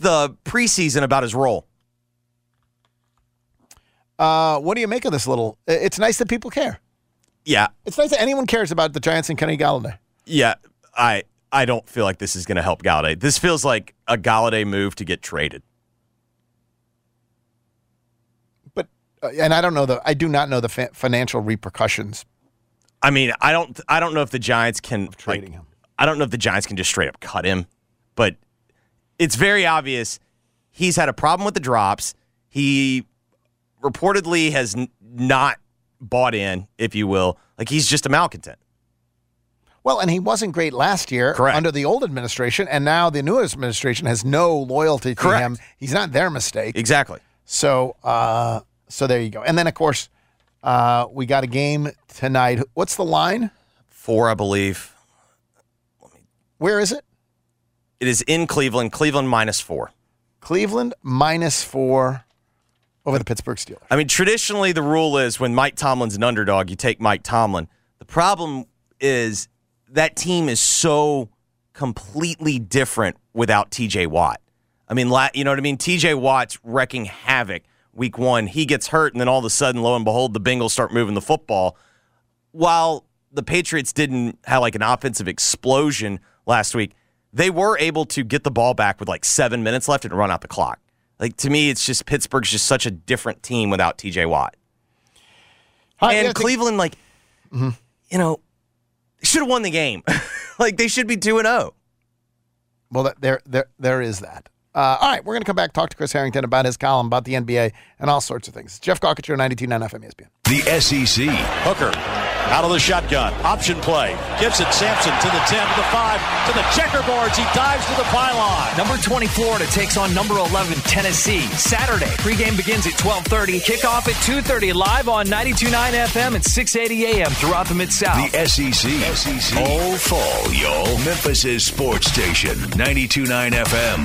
the preseason about his role. What do you make of this little? It's nice that people care. Yeah. It's nice that anyone cares about the Giants and Kenny Golladay. Yeah, I don't feel like this is going to help Golladay. This feels like a Golladay move to get traded. But and I do not know the financial repercussions. I mean, I don't know if the Giants can trading him. I don't know if the Giants can just straight up cut him, but it's very obvious he's had a problem with the drops. He reportedly has not bought in, if you will. Like, he's just a malcontent. Well, and he wasn't great last year under the old administration, and now the new administration has no loyalty to him. He's not their mistake. Exactly. So there you go. And then, of course, we got a game tonight. What's the line? 4, I believe. Where is it? It is in Cleveland. Cleveland -4. Cleveland -4 over the Pittsburgh Steelers. I mean, traditionally the rule is when Mike Tomlin's an underdog, you take Mike Tomlin. The problem is that team is so completely different without TJ Watt. I mean, you know what I mean? TJ Watt's wrecking havoc week 1. He gets hurt, and then all of a sudden, lo and behold, the Bengals start moving the football. While the Patriots didn't have like an offensive explosion last week, they were able to get the ball back with like 7 minutes left and run out the clock. Like, to me, it's just Pittsburgh's just such a different team without TJ Watt. And Cleveland, you know, should have won the game. Like, they should be 2-0. Well, there is that. All right, we're going to come back, talk to Chris Harrington about his column, about the NBA, and all sorts of things. Jeff Gawkich, 92.9 FM ESPN. The SEC. Hooker out of the shotgun. Option play. Gibson Sampson to the 10, to the 5, to the checkerboards. He dives to the pylon. Number 20 Florida takes on number 11 Tennessee. Saturday. Pregame begins at 12:30. Kickoff at 2:30. Live on 92.9 FM at 6:80 a.m. throughout the Mid-South. The SEC. All fall, y'all. Memphis' sports station. 92.9 FM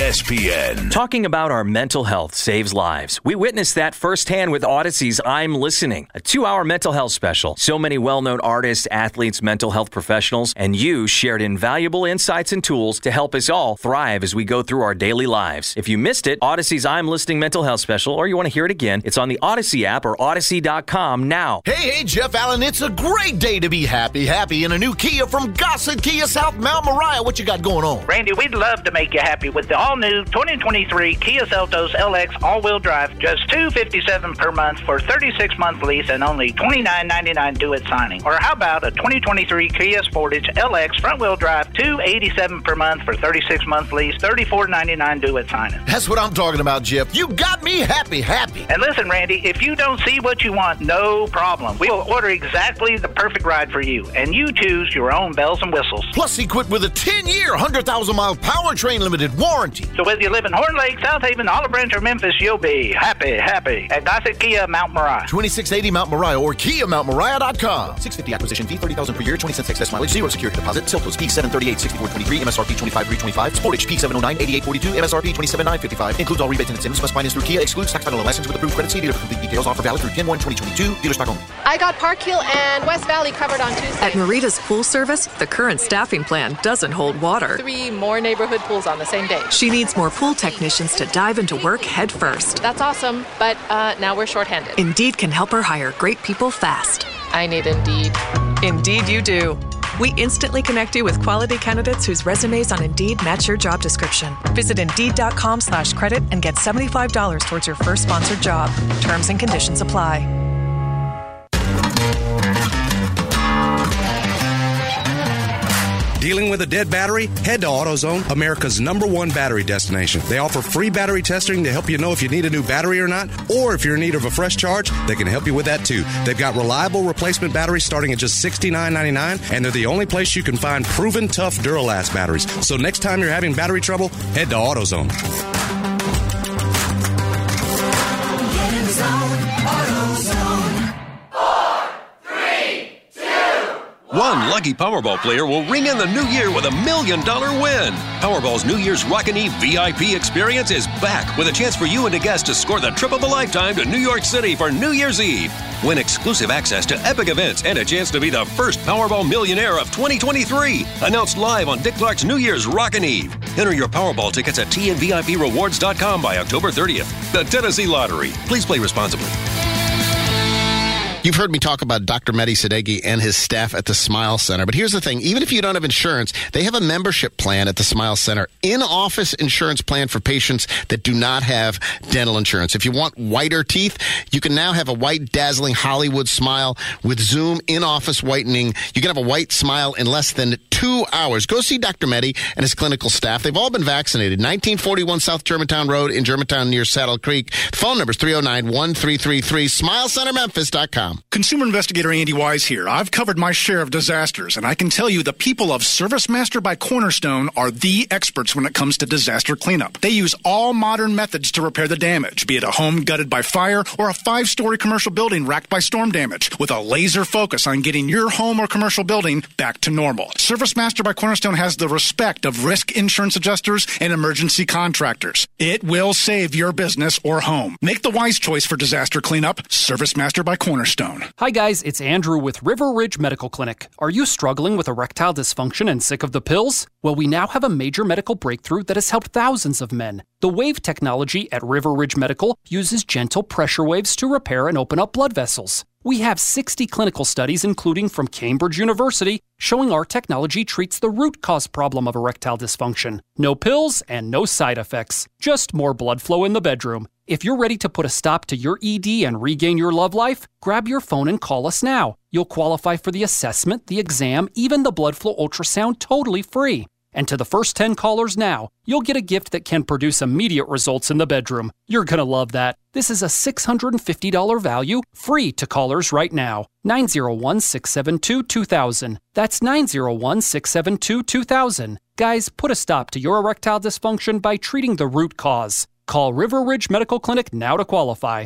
ESPN. Talking about our mental health saves lives. We witnessed that firsthand with Odyssey's I'm Listening, a 2-hour mental health special. So many well-known artists, athletes, mental health professionals, and you shared invaluable insights and tools to help us all thrive as we go through our daily lives. If you missed it, Odyssey's I'm Listening mental health special, or you want to hear it again, it's on the Odyssey app or Odyssey.com now. Hey, Jeff Allen, it's a great day to be happy in a new Kia from Gossett Kia South Mount Moriah. What you got going on? Randy, we'd love to make you happy with the all-new 2023 Kia Seltos LX all-wheel drive. Just $257 per month for 36-month lease and only $29.99 due at signing. Or how about a 2023 Kia Sportage LX front-wheel drive, $287 per month for 36-month lease, $34.99 due at signing. That's what I'm talking about, Jeff. You got me happy. And listen, Randy, if you don't see what you want, no problem. We will order exactly the perfect ride for you, and you choose your own bells and whistles. Plus, equipped with a 10-year, 100,000-mile powertrain limited warranty. So whether you live in Horn Lake, South Haven, Olive Branch, or Memphis, you'll be happy at Gossett Kia Mount Moriah. 2680 Mount Moriah or KiaMountMoriah.com. $650 acquisition fee, $30,000 per year, 20 cents excess mileage, 0 security deposit. Seltos P738, 6423, MSRP 25325. Sportage P709, 8842, MSRP 27955. Includes all rebates and incentives. Must finance through Kia. Excludes tax, title, and license with approved credit. See dealer for complete details. Offer valid through 10/1/2022. Dealer stock only. I got Park Hill and West Valley covered on Tuesday. At Marita's Pool Service, the current staffing plan doesn't hold water. 3 more neighborhood pools on the same day. She needs more pool technicians to dive into work head first. That's awesome, but now we're shorthanded. Indeed can help her hire great people fast. I need Indeed. Indeed you do. We instantly connect you with quality candidates whose resumes on Indeed match your job description. Visit Indeed.com/credit and get $75 towards your first sponsored job. Terms and conditions apply. Dealing with a dead battery? Head to AutoZone, America's #1 battery destination. They offer free battery testing to help you know if you need a new battery or not, or if you're in need of a fresh charge, they can help you with that too. They've got reliable replacement batteries starting at just $69.99, and they're the only place you can find proven tough Duralast batteries. So next time you're having battery trouble, head to AutoZone. One. One lucky Powerball player will ring in the new year with $1 million win. Powerball's New Year's Rockin' Eve VIP experience is back with a chance for you and a guest to score the trip of a lifetime to New York City for New Year's Eve. Win exclusive access to epic events and a chance to be the first Powerball millionaire of 2023. Announced live on Dick Clark's New Year's Rockin' Eve. Enter your Powerball tickets at tnviprewards.com by October 30th. The Tennessee Lottery. Please play responsibly. You've heard me talk about Dr. Mehdi Sadeghi and his staff at the Smile Center. But here's the thing. Even if you don't have insurance, they have a membership plan at the Smile Center. In-office insurance plan for patients that do not have dental insurance. If you want whiter teeth, you can now have a white, dazzling Hollywood smile with Zoom in-office whitening. You can have a white smile in less than 2 hours. Go see Dr. Mehdi and his clinical staff. They've all been vaccinated. 1941 South Germantown Road in Germantown near Saddle Creek. Phone number is 309-1333. SmileCenterMemphis.com. Consumer investigator Andy Wise here. I've covered my share of disasters, and I can tell you the people of ServiceMaster by Cornerstone are the experts when it comes to disaster cleanup. They use all modern methods to repair the damage, be it a home gutted by fire or a 5-story commercial building racked by storm damage, with a laser focus on getting your home or commercial building back to normal. ServiceMaster by Cornerstone has the respect of risk insurance adjusters and emergency contractors. It will save your business or home. Make the wise choice for disaster cleanup. ServiceMaster by Cornerstone. Hi guys, it's Andrew with River Ridge Medical Clinic. Are you struggling with erectile dysfunction and sick of the pills? Well, we now have a major medical breakthrough that has helped thousands of men. The WAVE technology at River Ridge Medical uses gentle pressure waves to repair and open up blood vessels. We have 60 clinical studies, including from Cambridge University, showing our technology treats the root cause problem of erectile dysfunction. No pills and no side effects, just more blood flow in the bedroom. If you're ready to put a stop to your ED and regain your love life, grab your phone and call us now. You'll qualify for the assessment, the exam, even the blood flow ultrasound totally free. And to the first 10 callers now, you'll get a gift that can produce immediate results in the bedroom. You're going to love that. This is a $650 value, free to callers right now. 901-672-2000. That's 901-672-2000. Guys, put a stop to your erectile dysfunction by treating the root cause. Call River Ridge Medical Clinic now to qualify.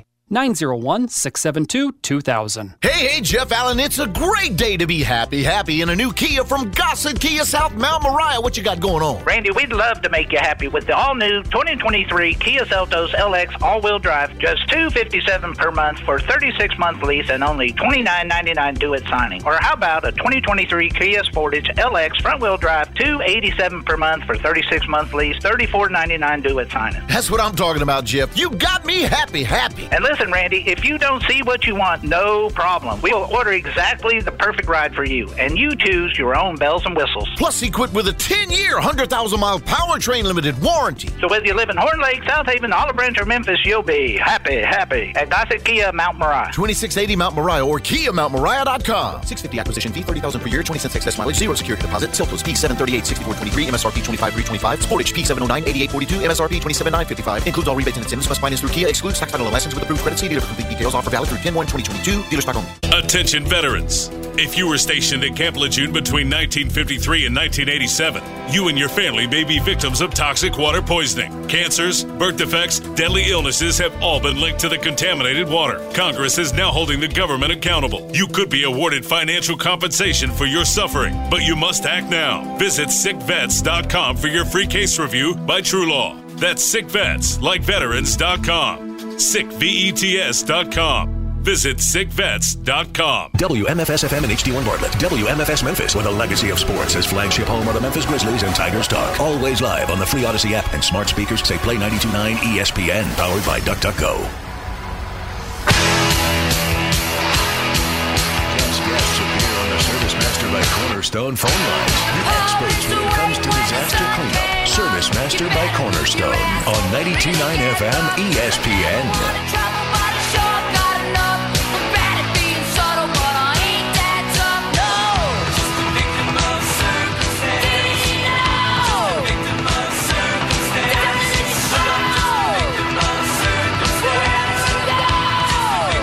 901-672-2000. Hey, Jeff Allen, it's a great day to be happy in a new Kia from Gossett Kia South Mount Moriah. What you got going on? Randy, we'd love to make you happy with the all-new 2023 Kia Seltos LX all-wheel drive. Just $257 per month for 36-month lease and only $29.99 due at signing. Or how about a 2023 Kia Sportage LX front-wheel drive, $287 per month for 36-month lease, $34.99 due at signing. That's what I'm talking about, Jeff. You got me happy. And listen, Randy, if you don't see what you want, no problem. We'll order exactly the perfect ride for you, and you choose your own bells and whistles. Plus, equipped with a 10-year, 100,000-mile powertrain limited warranty. So whether you live in Horn Lake, South Haven, Olive Branch, or Memphis, you'll be happy at Gossett Kia Mount Moriah. 2680 Mount Moriah or KiaMountMoriah.com. $650 acquisition fee, $30,000 per year, 20 cents excess mileage, 0 security deposit. Seltos P738, 6423, MSRP 25325. Sportage P709, 8842, MSRP 27955. Includes all rebates and incentives. Must finance through Kia. Excludes tax title and license with approved credit. See dealer for complete details. Offer valid through 10/1/2022. Dealer stock only. Attention veterans. If you were stationed at Camp Lejeune between 1953 and 1987, you and your family may be victims of toxic water poisoning. Cancers, birth defects, deadly illnesses have all been linked to the contaminated water. Congress is now holding the government accountable. You could be awarded financial compensation for your suffering, but you must act now. Visit sickvets.com for your free case review by True Law. That's sickvets.com. sickvets.com. Visit sickvets.com. WMFS-FM and HD1 Bartlett. WMFS Memphis, with a legacy of sports as flagship home of the Memphis Grizzlies and Tigers talk. Always live on the free Odyssey app and smart speakers. Say Play 92.9 ESPN, powered by DuckDuckGo. Jeff's guests appear on the ServiceMaster by Cornerstone phone lines. The experts when it comes to disaster cleanup. ServiceMaster by Cornerstone on 92.9 FM ESPN.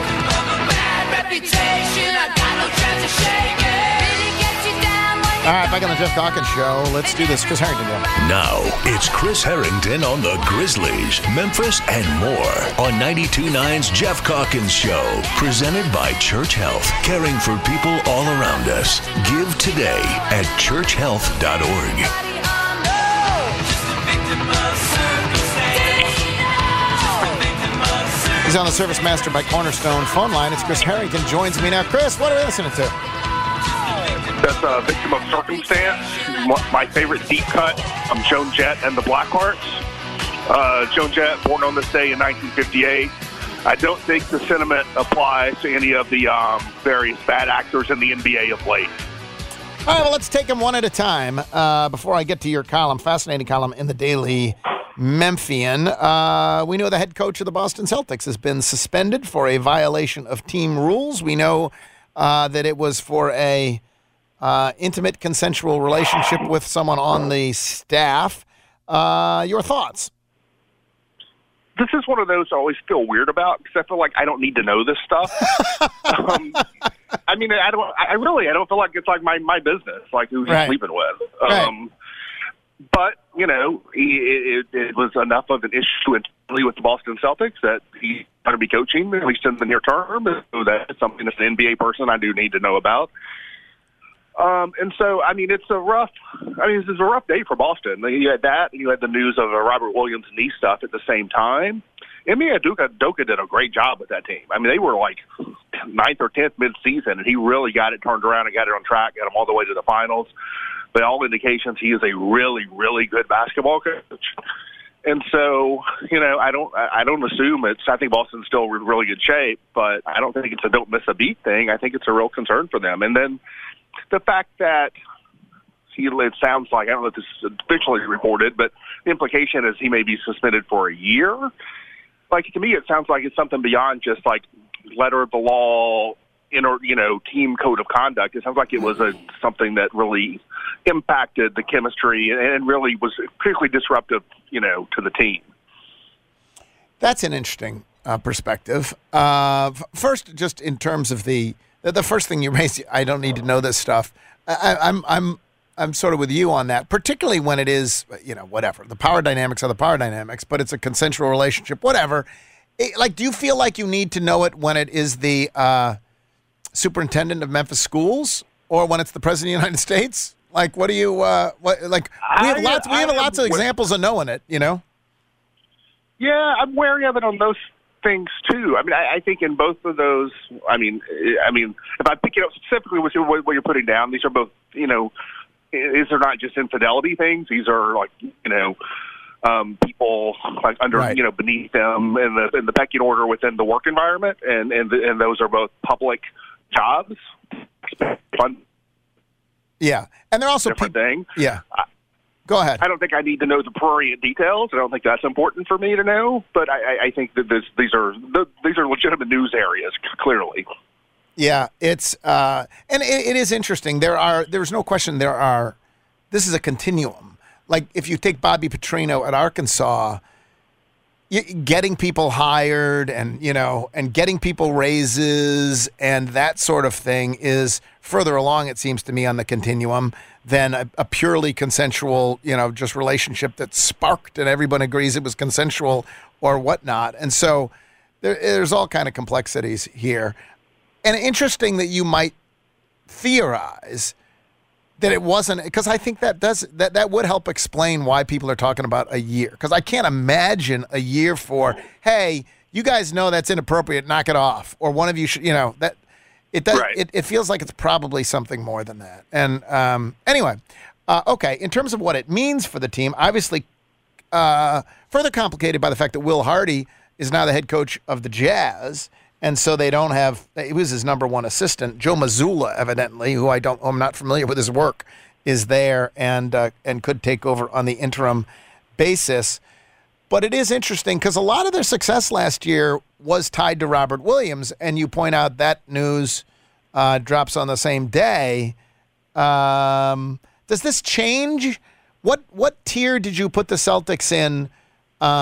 All right, back on the Jeff Calkins Show. Let's do this. Chris Harrington. Now, it's Chris Harrington on the Grizzlies, Memphis, and more on 92.9's Jeff Calkins Show. Presented by Church Health, caring for people all around us. Give today at churchhealth.org. He's on the Service Master by Cornerstone phone line. It's Chris Harrington joins me now. Chris, what are we listening to? That's a Victim of Circumstance. My favorite deep cut. Joan Jett and the Blackhearts. Joan Jett, born on this day in 1958. I don't think the sentiment applies to any of the various bad actors in the NBA of late. All right, well, let's take them one at a time. Before I get to your column, fascinating column in the Daily Memphian. We know the head coach of the Boston Celtics has been suspended for a violation of team rules. We know that it was for a intimate consensual relationship with someone on the staff. Your thoughts? This is one of those I always feel weird about because I feel like I don't need to know this stuff. I mean, I don't feel like it's like my business, like who he's sleeping with. But, you know, it was enough of an issue internally with the Boston Celtics that he's going to be coaching, at least in the near term. So that's something as an NBA person I do need to know about. And so, I mean, this is a rough day for Boston. You had that, and you had the news of Robert Williams' knee stuff at the same time. Ime Udoka did a great job with that team. I mean, they were like 9th or 10th mid-season, and he really got it turned around and got it on track, got them all the way to the finals. By all indications, he is a really, really good basketball coach. And so, you know, I don't assume I think Boston's still in really good shape, but I don't think it's a don't miss a beat thing. I think it's a real concern for them. And then the fact that it sounds like, I don't know if this is officially reported, but the implication is he may be suspended for a year. Like, to me, it sounds like it's something beyond just like letter of the law, team code of conduct. It sounds like it was something that really impacted the chemistry and really was particularly disruptive, to the team. That's an interesting perspective. First, just in terms of the first thing you raised, I don't need to know this stuff. I'm sort of with you on that, particularly when it is, whatever. The power dynamics are the power dynamics, but it's a consensual relationship, whatever. Do you feel like you need to know it when it is the superintendent of Memphis schools or when it's the president of the United States? Like, what do you, we have lots of examples of knowing it, Yeah, I'm wary of it on those things too. I mean, I think in both of those, I mean, if I pick it up specifically with what you're putting down, these are both, these are not just infidelity things. These are like, people like under, beneath them in the pecking order within the work environment, and those are both public jobs. Fun. Yeah, and they're also different thing. Yeah. Go ahead. I don't think I need to know the prurient details. I don't think that's important for me to know. But I think that these are legitimate news areas, clearly. Yeah, it's and it is interesting. There's no question. This is a continuum. Like if you take Bobby Petrino at Arkansas, getting people hired and getting people raises and that sort of thing is further along, it seems to me, on the continuum than a purely consensual, just relationship that sparked and everyone agrees it was consensual or whatnot. And so there's all kind of complexities here. And interesting that you might theorize that it wasn't, because I think that would help explain why people are talking about a year. Because I can't imagine a year for, hey, you guys know that's inappropriate, knock it off, or one of you should, that it does. Right. It feels like it's probably something more than that. And anyway, okay. In terms of what it means for the team, obviously, further complicated by the fact that Will Hardy is now the head coach of the Jazz. And so they don't have, it was his number one assistant, Joe Mazzulla, evidently, who I'm not familiar with his work, is there and could take over on the interim basis. But it is interesting because a lot of their success last year was tied to Robert Williams, and you point out that news drops on the same day. Does this change? What tier did you put the Celtics in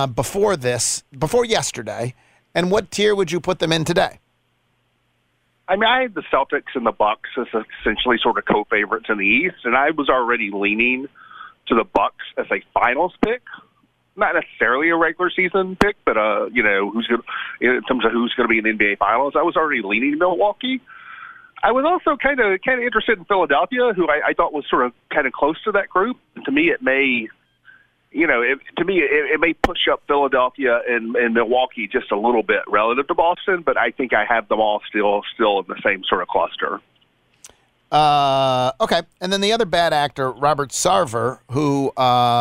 before yesterday? And what tier would you put them in today? I mean, I had the Celtics and the Bucks as essentially sort of co-favorites in the East, and I was already leaning to the Bucks as a finals pick. Not necessarily a regular season pick, but who's going in terms of who's going to be in the NBA Finals. I was already leaning to Milwaukee. I was also kind of interested in Philadelphia, who I thought was sort of kind of close to that group. And to me, it may, it may push up Philadelphia and Milwaukee just a little bit relative to Boston. But I think I have them all still in the same sort of cluster. Okay, and then the other bad actor, Robert Sarver, who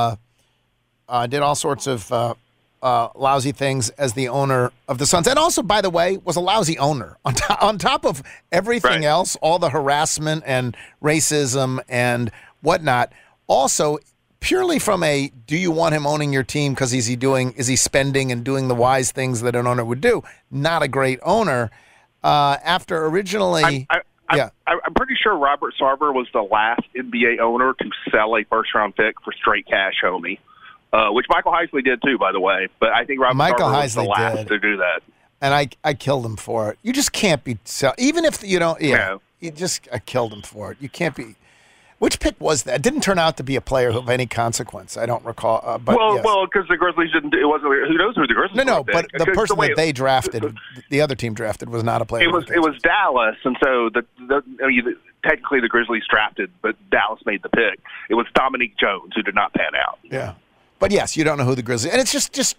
did all sorts of lousy things as the owner of the Suns. And also, by the way, was a lousy owner. On top of everything else, all the harassment and racism and whatnot. Also, purely from a, do you want him owning your team because is he spending and doing the wise things that an owner would do? Not a great owner. After originally... I'm pretty sure Robert Sarver was the last NBA owner to sell a first-round pick for straight cash, homie. Which Michael Heisley did too, by the way. But I think Robert Sarver was the last to do that. And I killed him for it. You just can't be even if you don't. Yeah, I killed him for it. You can't be. Which pick was that? It didn't turn out to be a player of any consequence. I don't recall. Well, because the Grizzlies didn't. It wasn't. Who knows who the Grizzlies? No, but the person that they drafted, the other team drafted, was not a player. It was Dallas, and so technically the Grizzlies drafted, but Dallas made the pick. It was Dominique Jones who did not pan out. Yeah. But yes, you don't know who the Grizzlies, and it's just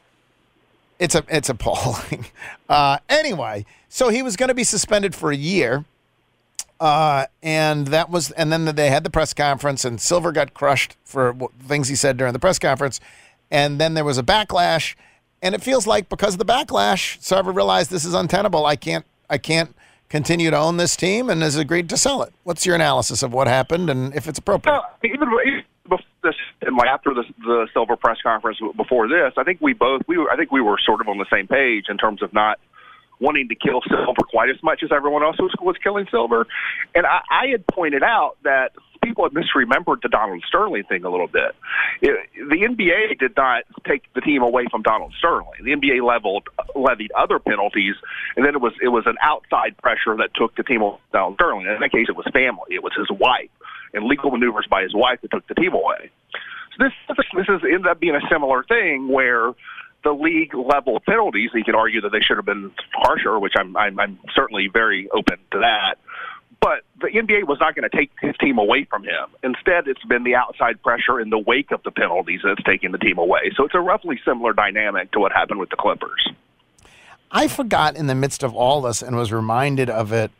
it's appalling. Anyway, so he was going to be suspended for a year, and then they had the press conference, and Silver got crushed for things he said during the press conference, and then there was a backlash, and it feels like because of the backlash, Sarver realized this is untenable. I can't continue to own this team, and has agreed to sell it. What's your analysis of what happened, and if it's appropriate? Even before this, and after the Silver press conference before this, I think we were sort of on the same page in terms of not wanting to kill Silver quite as much as everyone else was killing Silver. And I had pointed out that people had misremembered the Donald Sterling thing a little bit. The NBA did not take the team away from Donald Sterling. The NBA levied other penalties, and then it was an outside pressure that took the team away from Donald Sterling. In that case, it was family. It was his wife and legal maneuvers by his wife that took the team away. So this ended up being a similar thing where the league level penalties, you can argue that they should have been harsher, which I'm certainly very open to that. But the NBA was not going to take his team away from him. Instead, it's been the outside pressure in the wake of the penalties that's taken the team away. So it's a roughly similar dynamic to what happened with the Clippers. I forgot in the midst of all this and was reminded of it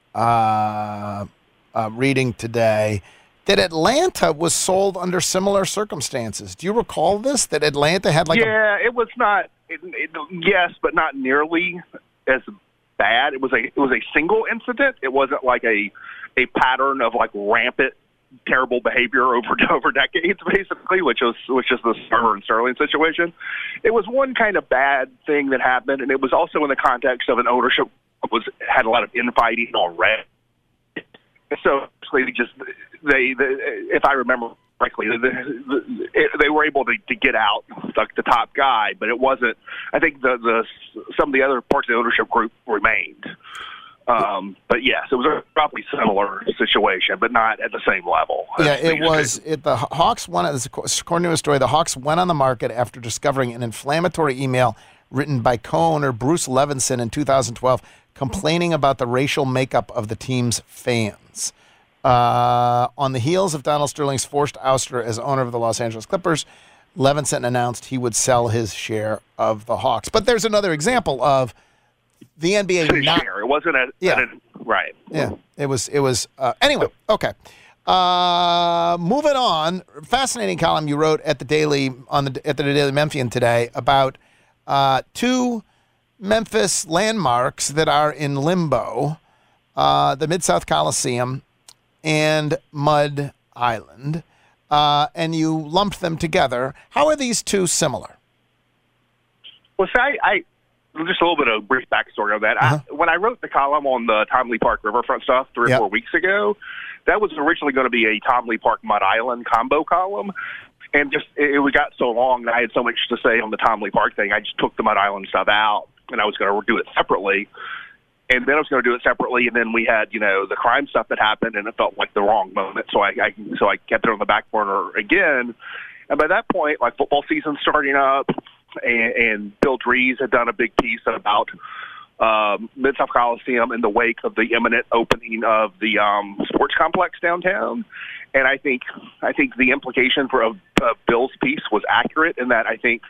reading today that Atlanta was sold under similar circumstances. Do you recall this? That Atlanta had it was not. Yes, but not nearly as bad. It was a single incident. It wasn't like a pattern of like rampant terrible behavior over decades, basically, which is the Sarver and Sterling situation. It was one kind of bad thing that happened, and it was also in the context of an ownership had a lot of infighting already. So they if I remember correctly, they were able to get out like the top guy, but it wasn't. I think some of the other parts of the ownership group remained. But yes, it was a probably similar situation, but not at the same level. Yeah, it was. The Hawks went, according to a story, the Hawks went on the market after discovering an inflammatory email written by co-owner Bruce Levinson in 2012, complaining about the racial makeup of the team's fans. On the heels of Donald Sterling's forced ouster as owner of the Los Angeles Clippers, Levinson announced he would sell his share of the Hawks. But there's another example of the NBA not. It wasn't right. Yeah, it was. Anyway, okay. Moving on. Fascinating column you wrote at the Daily Memphian today about two Memphis landmarks that are in limbo: the Mid-South Coliseum and Mud Island, and you lumped them together. How are these two similar? Well, I just a little bit of brief backstory on that. When I wrote the column on the Tom Lee Park Riverfront stuff 3 or 4 weeks ago, that was originally going to be a Tom Lee Park Mud Island combo column. And it got so long that I had so much to say on the Tom Lee Park thing, I just took the Mud Island stuff out, and I was going to do it separately. And then I was going to do it separately, and then we had, the crime stuff that happened, and it felt like the wrong moment. So I kept it on the back burner again. And by that point, like football season starting up, and Bill Dries had done a big piece about Mid-South Coliseum in the wake of the imminent opening of the sports complex downtown. And I think the implication of Bill's piece was accurate in that I think,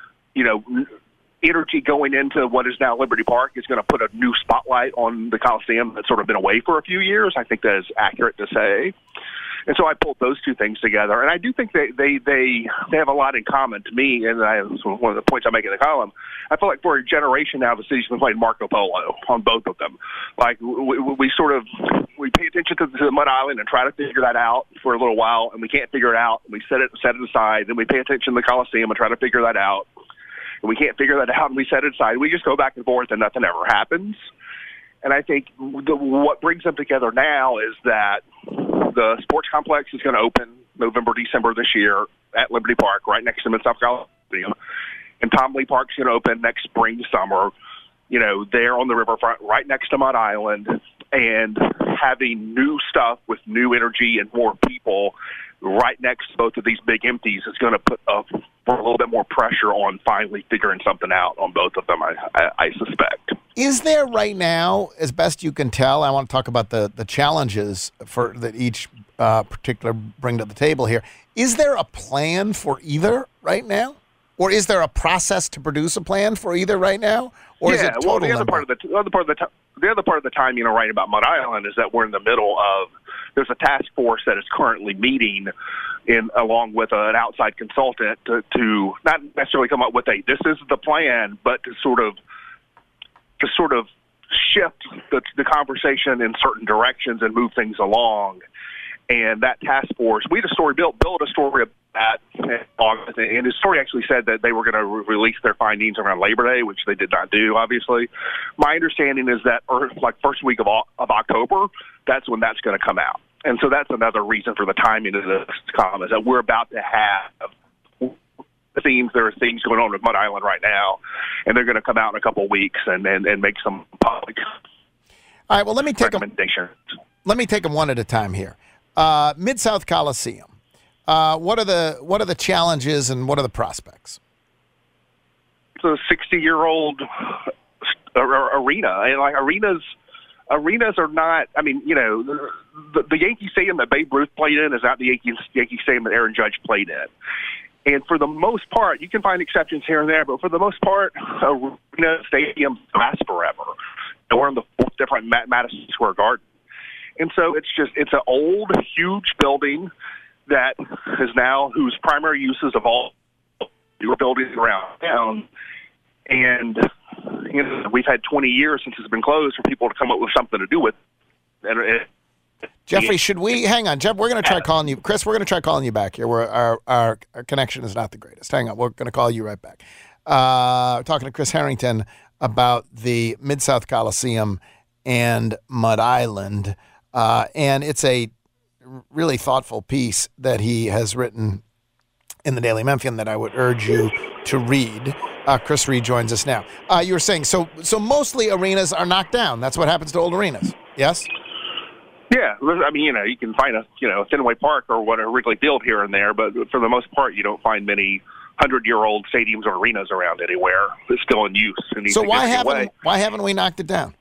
energy going into what is now Liberty Park is going to put a new spotlight on the Coliseum that's sort of been away for a few years. I think that is accurate to say. And so I pulled those two things together. And I do think they have a lot in common to me, and one of the points I make in the column. I feel like for a generation now, the city's been playing Marco Polo on both of them. Like, we pay attention to the Mud Island and try to figure that out for a little while, and we can't figure it out. And we set it aside. Then we pay attention to the Coliseum and try to figure that out. And we can't figure that out, and we set it aside. We just go back and forth, and nothing ever happens. And I think what brings them together now is that the sports complex is going to open November, December this year at Liberty Park, right next to Mid-South Coliseum. And Tom Lee Park's going to open next spring, summer, there on the riverfront, right next to Mud Island, and having new stuff with new energy and more people right next to both of these big empties is going to put a little bit more pressure on finally figuring something out on both of them, I suspect. Is there right now, as best you can tell, I want to talk about the challenges that each particular bring to the table here. Is there a plan for either right now? Or is there a process to produce a plan for either right now? Or is it total the other part of the time, right, about Mud Island is that we're in the middle of, there's a task force that is currently meeting along with an outside consultant to not necessarily come up with this is the plan, but to sort of shift the conversation in certain directions and move things along. And that task force, we had a story, built a story about that in August, and his story actually said that they were going to release their findings around Labor Day, which they did not do, obviously. My understanding is that first week of October, that's when that's going to come out. And so that's another reason for the timing of this column, is that we're about to have there are things going on with Mud Island right now, and they're going to come out in a couple of weeks and make some public All right, well, let me take recommendations. Let me take them one at a time here. Mid-South Coliseum. What are the challenges and what are the prospects? It's a 60-year-old arena, and like arenas are not. I mean, the Yankee Stadium that Babe Ruth played in is not the Yankee Stadium that Aaron Judge played in. And for the most part, you can find exceptions here and there, but for the most part, arena stadiums last forever. We're in the fourth different Madison Square Garden. And so it's an old, huge building that is now, whose primary uses of all newer buildings around town. And, we've had 20 years since it's been closed for people to come up with something to do with it. Jeffrey, should we hang on? Jeff, we're going to try calling you. Chris, we're going to try calling you back here. Our connection is not the greatest. Hang on, we're going to call you right back. Talking to Chris Harrington about the Mid-South Coliseum and Mud Island, and it's a really thoughtful piece that he has written in the Daily Memphian that I would urge you to read. Chris Reed joins us now. You were saying so mostly arenas are knocked down. That's what happens to old arenas. Yes. Yeah, I mean, you can find a Fenway Park or whatever, Wrigley Field here and there, but for the most part, you don't find many 100-year-old stadiums or arenas around anywhere. It's still in use. So why haven't we knocked it down?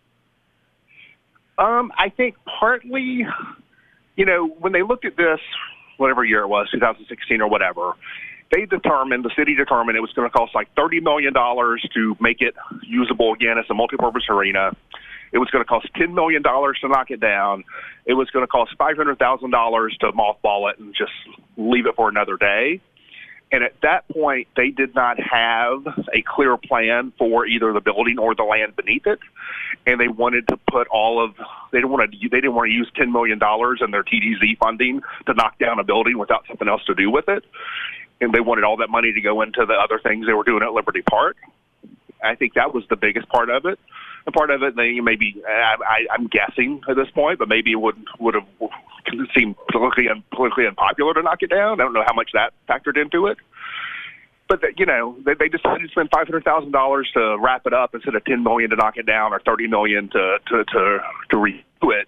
I think partly, when they looked at this, whatever year it was, 2016 or whatever, the city determined it was going to cost like $30 million to make it usable again as a multipurpose arena. It was going to cost $10 million to knock it down. It was going to cost $500,000 to mothball it and just leave it for another day. And at that point, they did not have a clear plan for either the building or the land beneath it. And they wanted to put they didn't want to use $10 million in their TDZ funding to knock down a building without something else to do with it. And they wanted all that money to go into the other things they were doing at Liberty Park. I think that was the biggest part of it. And part of it, maybe I'm guessing at this point, but maybe it would have seemed politically unpopular to knock it down. I don't know how much that factored into it. But they decided to spend $500,000 to wrap it up instead of $10 million to knock it down or $30 million to redo it.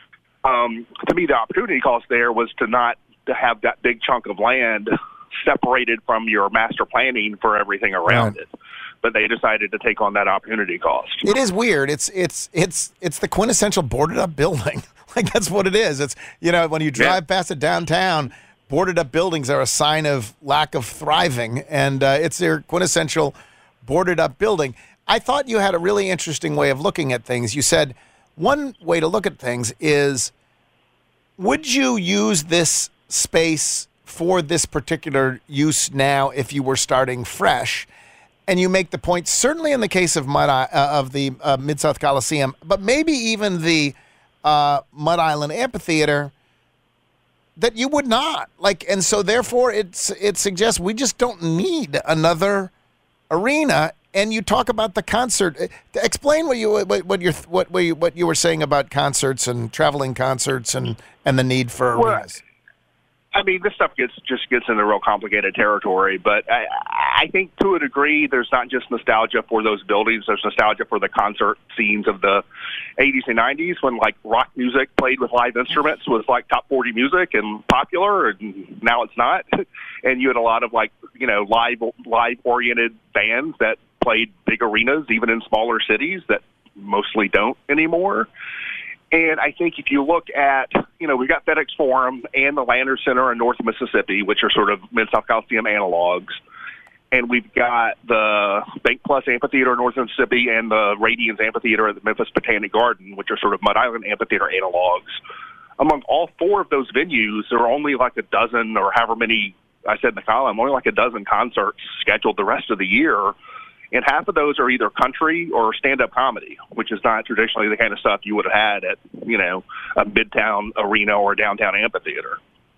To me, the opportunity cost there was to have that big chunk of land separated from your master planning for everything around it. But they decided to take on that opportunity cost. It is weird. It's the quintessential boarded up building. Like that's what it is. It's when you drive past it downtown, boarded up buildings are a sign of lack of thriving, and it's their quintessential boarded up building. I thought you had a really interesting way of looking at things. You said one way to look at things is, would you use this space for this particular use now if you were starting fresh? And you make the point, certainly in the case of the Mid-South Coliseum, but maybe even the Mud Island Amphitheater, that you would not. And so therefore it suggests we just don't need another arena. And you talk about the concert. Explain what you were saying about concerts and traveling concerts and the need for arenas. I mean, this stuff gets into real complicated territory, but I think to a degree there's not just nostalgia for those buildings. There's nostalgia for the concert scenes of the 80s and 90s when, rock music played with live instruments was, top 40 music and popular, and now it's not. And you had a lot of, live-oriented bands that played big arenas, even in smaller cities, that mostly don't anymore. And I think if you look at, we've got FedEx Forum and the Landers Center in North Mississippi, which are sort of Mid-South Coliseum analogs. And we've got the Bank Plus Amphitheater in North Mississippi and the Radians Amphitheater at the Memphis Botanic Garden, which are sort of Mud Island Amphitheater analogs. Among all four of those venues, there are only a dozen or however many, I said in the column, only a dozen concerts scheduled the rest of the year. And half of those are either country or stand-up comedy, which is not traditionally the kind of stuff you would have had at, a Midtown arena or a downtown amphitheater.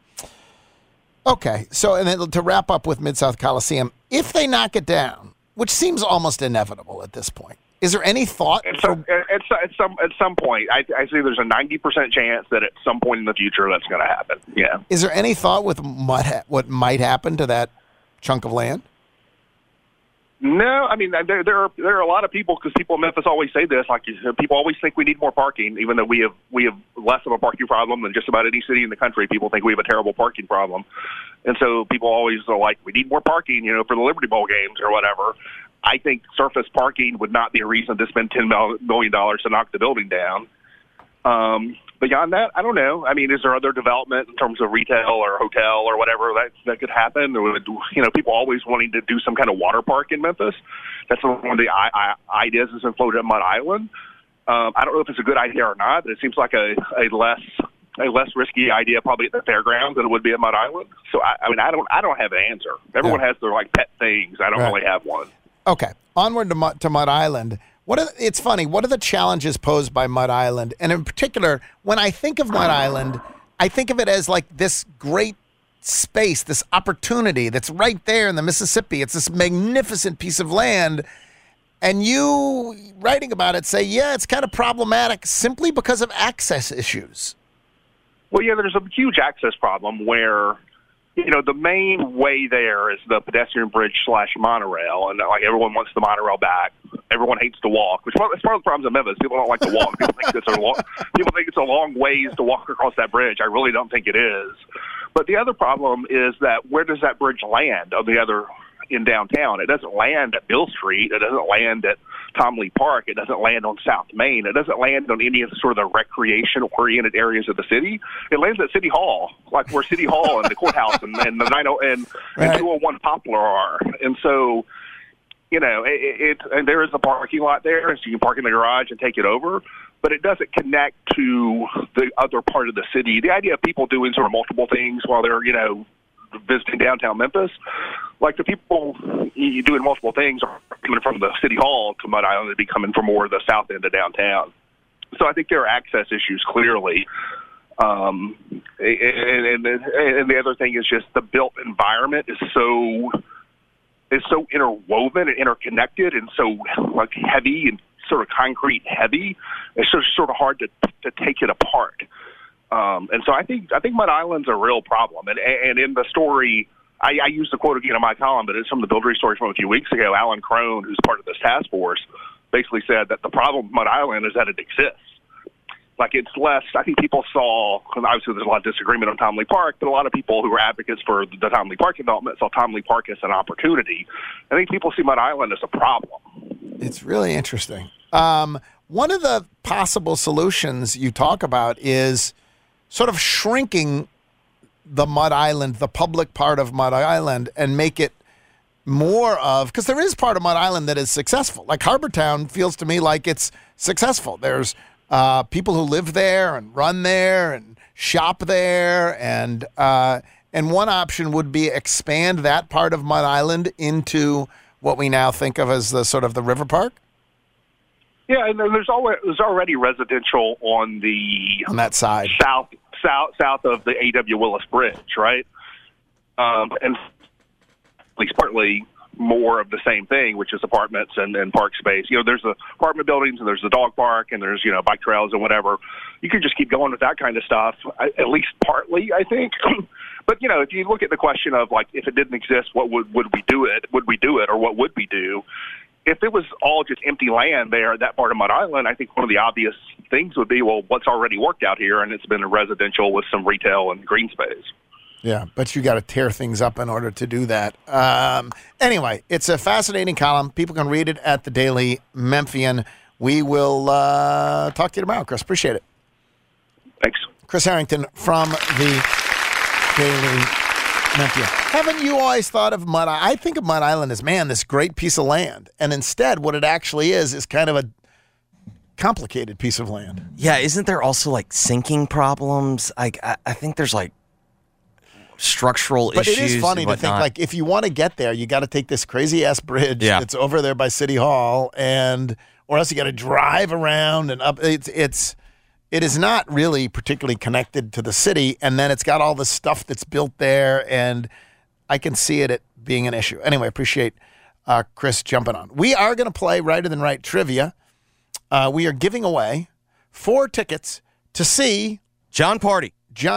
Okay. So, and then to wrap up with Mid-South Coliseum, if they knock it down, which seems almost inevitable at this point, is there any thought? At some point, I see there's a 90% chance that at some point in the future that's going to happen. Yeah. Is there any thought with what might happen to that chunk of land? No, I mean there are a lot of people, because people in Memphis always say this, people always think we need more parking, even though we have less of a parking problem than just about any city in the country. People think we have a terrible parking problem, and so people always are like, we need more parking, for the Liberty Bowl games or whatever. I think surface parking would not be a reason to spend $10 million to knock the building down. Beyond that, I don't know. I mean, is there other development in terms of retail or hotel or whatever that could happen? Or people always wanting to do some kind of water park in Memphis. That's one of the ideas that's been floated at Mud Island. I don't know if it's a good idea or not, but it seems like a less risky idea probably at the fairgrounds than it would be at Mud Island. So I don't have an answer. Everyone has their pet things. I don't really have one. Okay, onward to Mud Island. It's funny. What are the challenges posed by Mud Island? And in particular, when I think of Mud Island, I think of it as this great space, this opportunity that's right there in the Mississippi. It's this magnificent piece of land. And you, writing about it, say, it's kind of problematic simply because of access issues. Well, yeah, there's a huge access problem where, the main way there is the pedestrian bridge / monorail, and everyone wants the monorail back. Everyone hates to walk, which is part of the problems in Memphis. People don't like to walk. People think it's a long ways to walk across that bridge. I really don't think it is. But the other problem is that where does that bridge land in downtown? It doesn't land at Bill Street. It doesn't land at Tom Lee Park. It doesn't land on South Main. It doesn't land on any of the sort of the recreation-oriented areas of the city. It lands at City Hall, where City Hall and the courthouse and the 90 and 201 Poplar are. And so, and there is a parking lot there, so you can park in the garage and take it over. But it doesn't connect to the other part of the city. The idea of people doing sort of multiple things while they're, visiting downtown Memphis, the people doing multiple things are coming from the City Hall to Mud Island. They'd be coming from more of the south end of downtown. So I think there are access issues clearly. And the other thing is just the built environment is so interwoven and interconnected and so heavy and sort of concrete heavy. It's just sort of hard to take it apart. And so I think Mud Island's a real problem. And in the story, I used the quote again in my column, but it's from the Buildery story from a few weeks ago. Alan Crone, who's part of this task force, basically said that the problem with Mud Island is that it exists. Like, it's less, I think people saw, obviously there's a lot of disagreement on Tomley Park, but a lot of people who were advocates for the Tomley Park development saw Tomley Park as an opportunity. I think people see Mud Island as a problem. It's really interesting. One of the possible solutions you talk about is sort of shrinking the Mud Island, the public part of Mud Island, and make it more of, because there is part of Mud Island that is successful. Like Harbortown feels to me like it's successful. There's people who live there and run there and shop there, and one option would be expand that part of Mud Island into what we now think of as the sort of the river park. Yeah, and there's already residential on that side, south of the A.W. Willis Bridge, right? And at least partly more of the same thing, which is apartments and park space. You know, there's the apartment buildings and there's the dog park and there's, you know, bike trails and whatever. You could just keep going with that kind of stuff, at least partly, I think. But, you know, if you look at the question of, like, if it didn't exist, what would we do it? Would we do it, or what would we do? If it was all just empty land there, that part of Mud Island, I think one of the obvious things would be, well, what's already worked out here, and it's been a residential with some retail and green space. Yeah, but you got to tear things up in order to do that. Anyway, it's a fascinating column. People can read it at the Daily Memphian. We will talk to you tomorrow, Chris. Appreciate it. Thanks. Chris Harrington from the Daily Memphian. Haven't you always thought of Mud Island? I think of Mud Island as, man, this great piece of land. And instead, what it actually is kind of a complicated piece of land. Yeah, isn't there also, like, sinking problems? I think there's, like, structural issues. But it is funny to think, like, if you want to get there, you got to take this crazy-ass bridge that's over there by City Hall, or else you got to drive around and up. It is not really particularly connected to the city, and then it's got all the stuff that's built there, and I can see it being an issue. Anyway, appreciate Chris jumping on. We are going to play Righter Than Right trivia. We are giving away 4 tickets to see John Party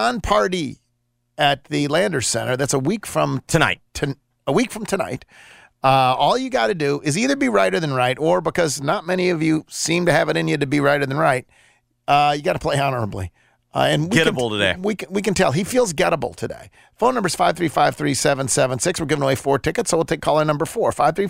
at the Landers Center. That's a week from tonight. A week from tonight. All you got to do is either be Righter Than Right, or, because not many of you seem to have it in you to be Righter Than Right, you got to play honorably. And gettable today. We can tell. He feels gettable today. Phone number is 535-3776. We're giving away 4 tickets, so we'll take caller number 4,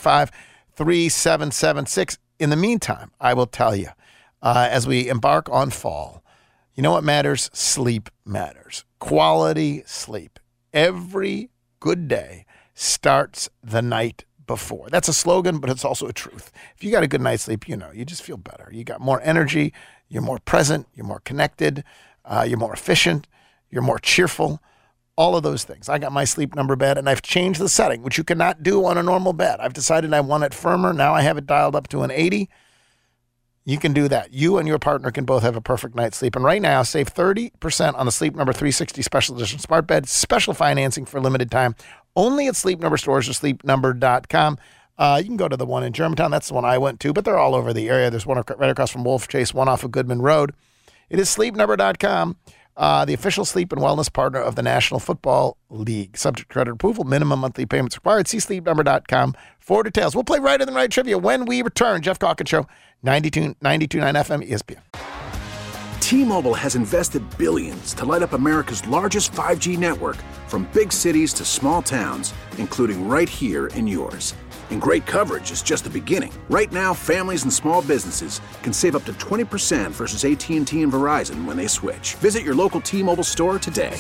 535-3776. In the meantime, I will tell you, as we embark on fall, you know what matters? Sleep matters. Quality sleep. Every good day starts the night before. That's a slogan, but it's also a truth. If you got a good night's sleep, you know, you just feel better. You got more energy. You're more present. You're more connected. You're more efficient. You're more cheerful. All of those things. I got my Sleep Number bed, and I've changed the setting, which you cannot do on a normal bed. I've decided I want it firmer. Now I have it dialed up to an 80. You can do that. You and your partner can both have a perfect night's sleep. And right now, save 30% on the Sleep Number 360 Special Edition Smart Bed. Special financing for a limited time. Only at Sleep Number stores or sleepnumber.com. You can go to the one in Germantown. That's the one I went to, but they're all over the area. There's one right across from Wolf Chase, one off of Goodman Road. It is sleepnumber.com, the official sleep and wellness partner of the National Football League. Subject to credit approval, minimum monthly payments required. See sleepnumber.com for details. We'll play Righter Than Right trivia when we return. Jeff Calkins Show, 92.9 FM ESPN. T-Mobile has invested billions to light up America's largest 5G network, from big cities to small towns, including right here in yours. And great coverage is just the beginning. Right now, families and small businesses can save up to 20% versus AT&T and Verizon when they switch. Visit your local T-Mobile store today.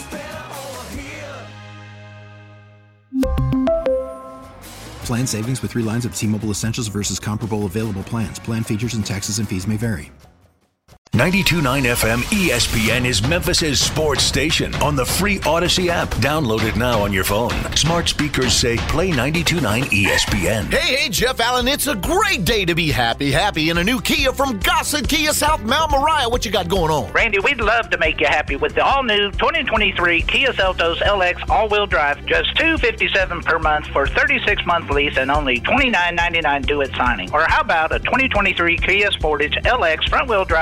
Plan savings with 3 lines of T-Mobile Essentials versus comparable available plans. Plan features and taxes and fees may vary. 92.9 FM ESPN is Memphis's sports station on the free Odyssey app. Download it now on your phone. Smart speakers say play 92.9 ESPN. Hey, Jeff Allen, it's a great day to be happy in a new Kia from Gossett Kia South Mount Moriah. What you got going on? Randy, we'd love to make you happy with the all-new 2023 Kia Seltos LX all-wheel drive. Just $257 per month for 36-month lease and only $29.99 due at signing. Or how about a 2023 Kia Sportage LX front-wheel drive, 2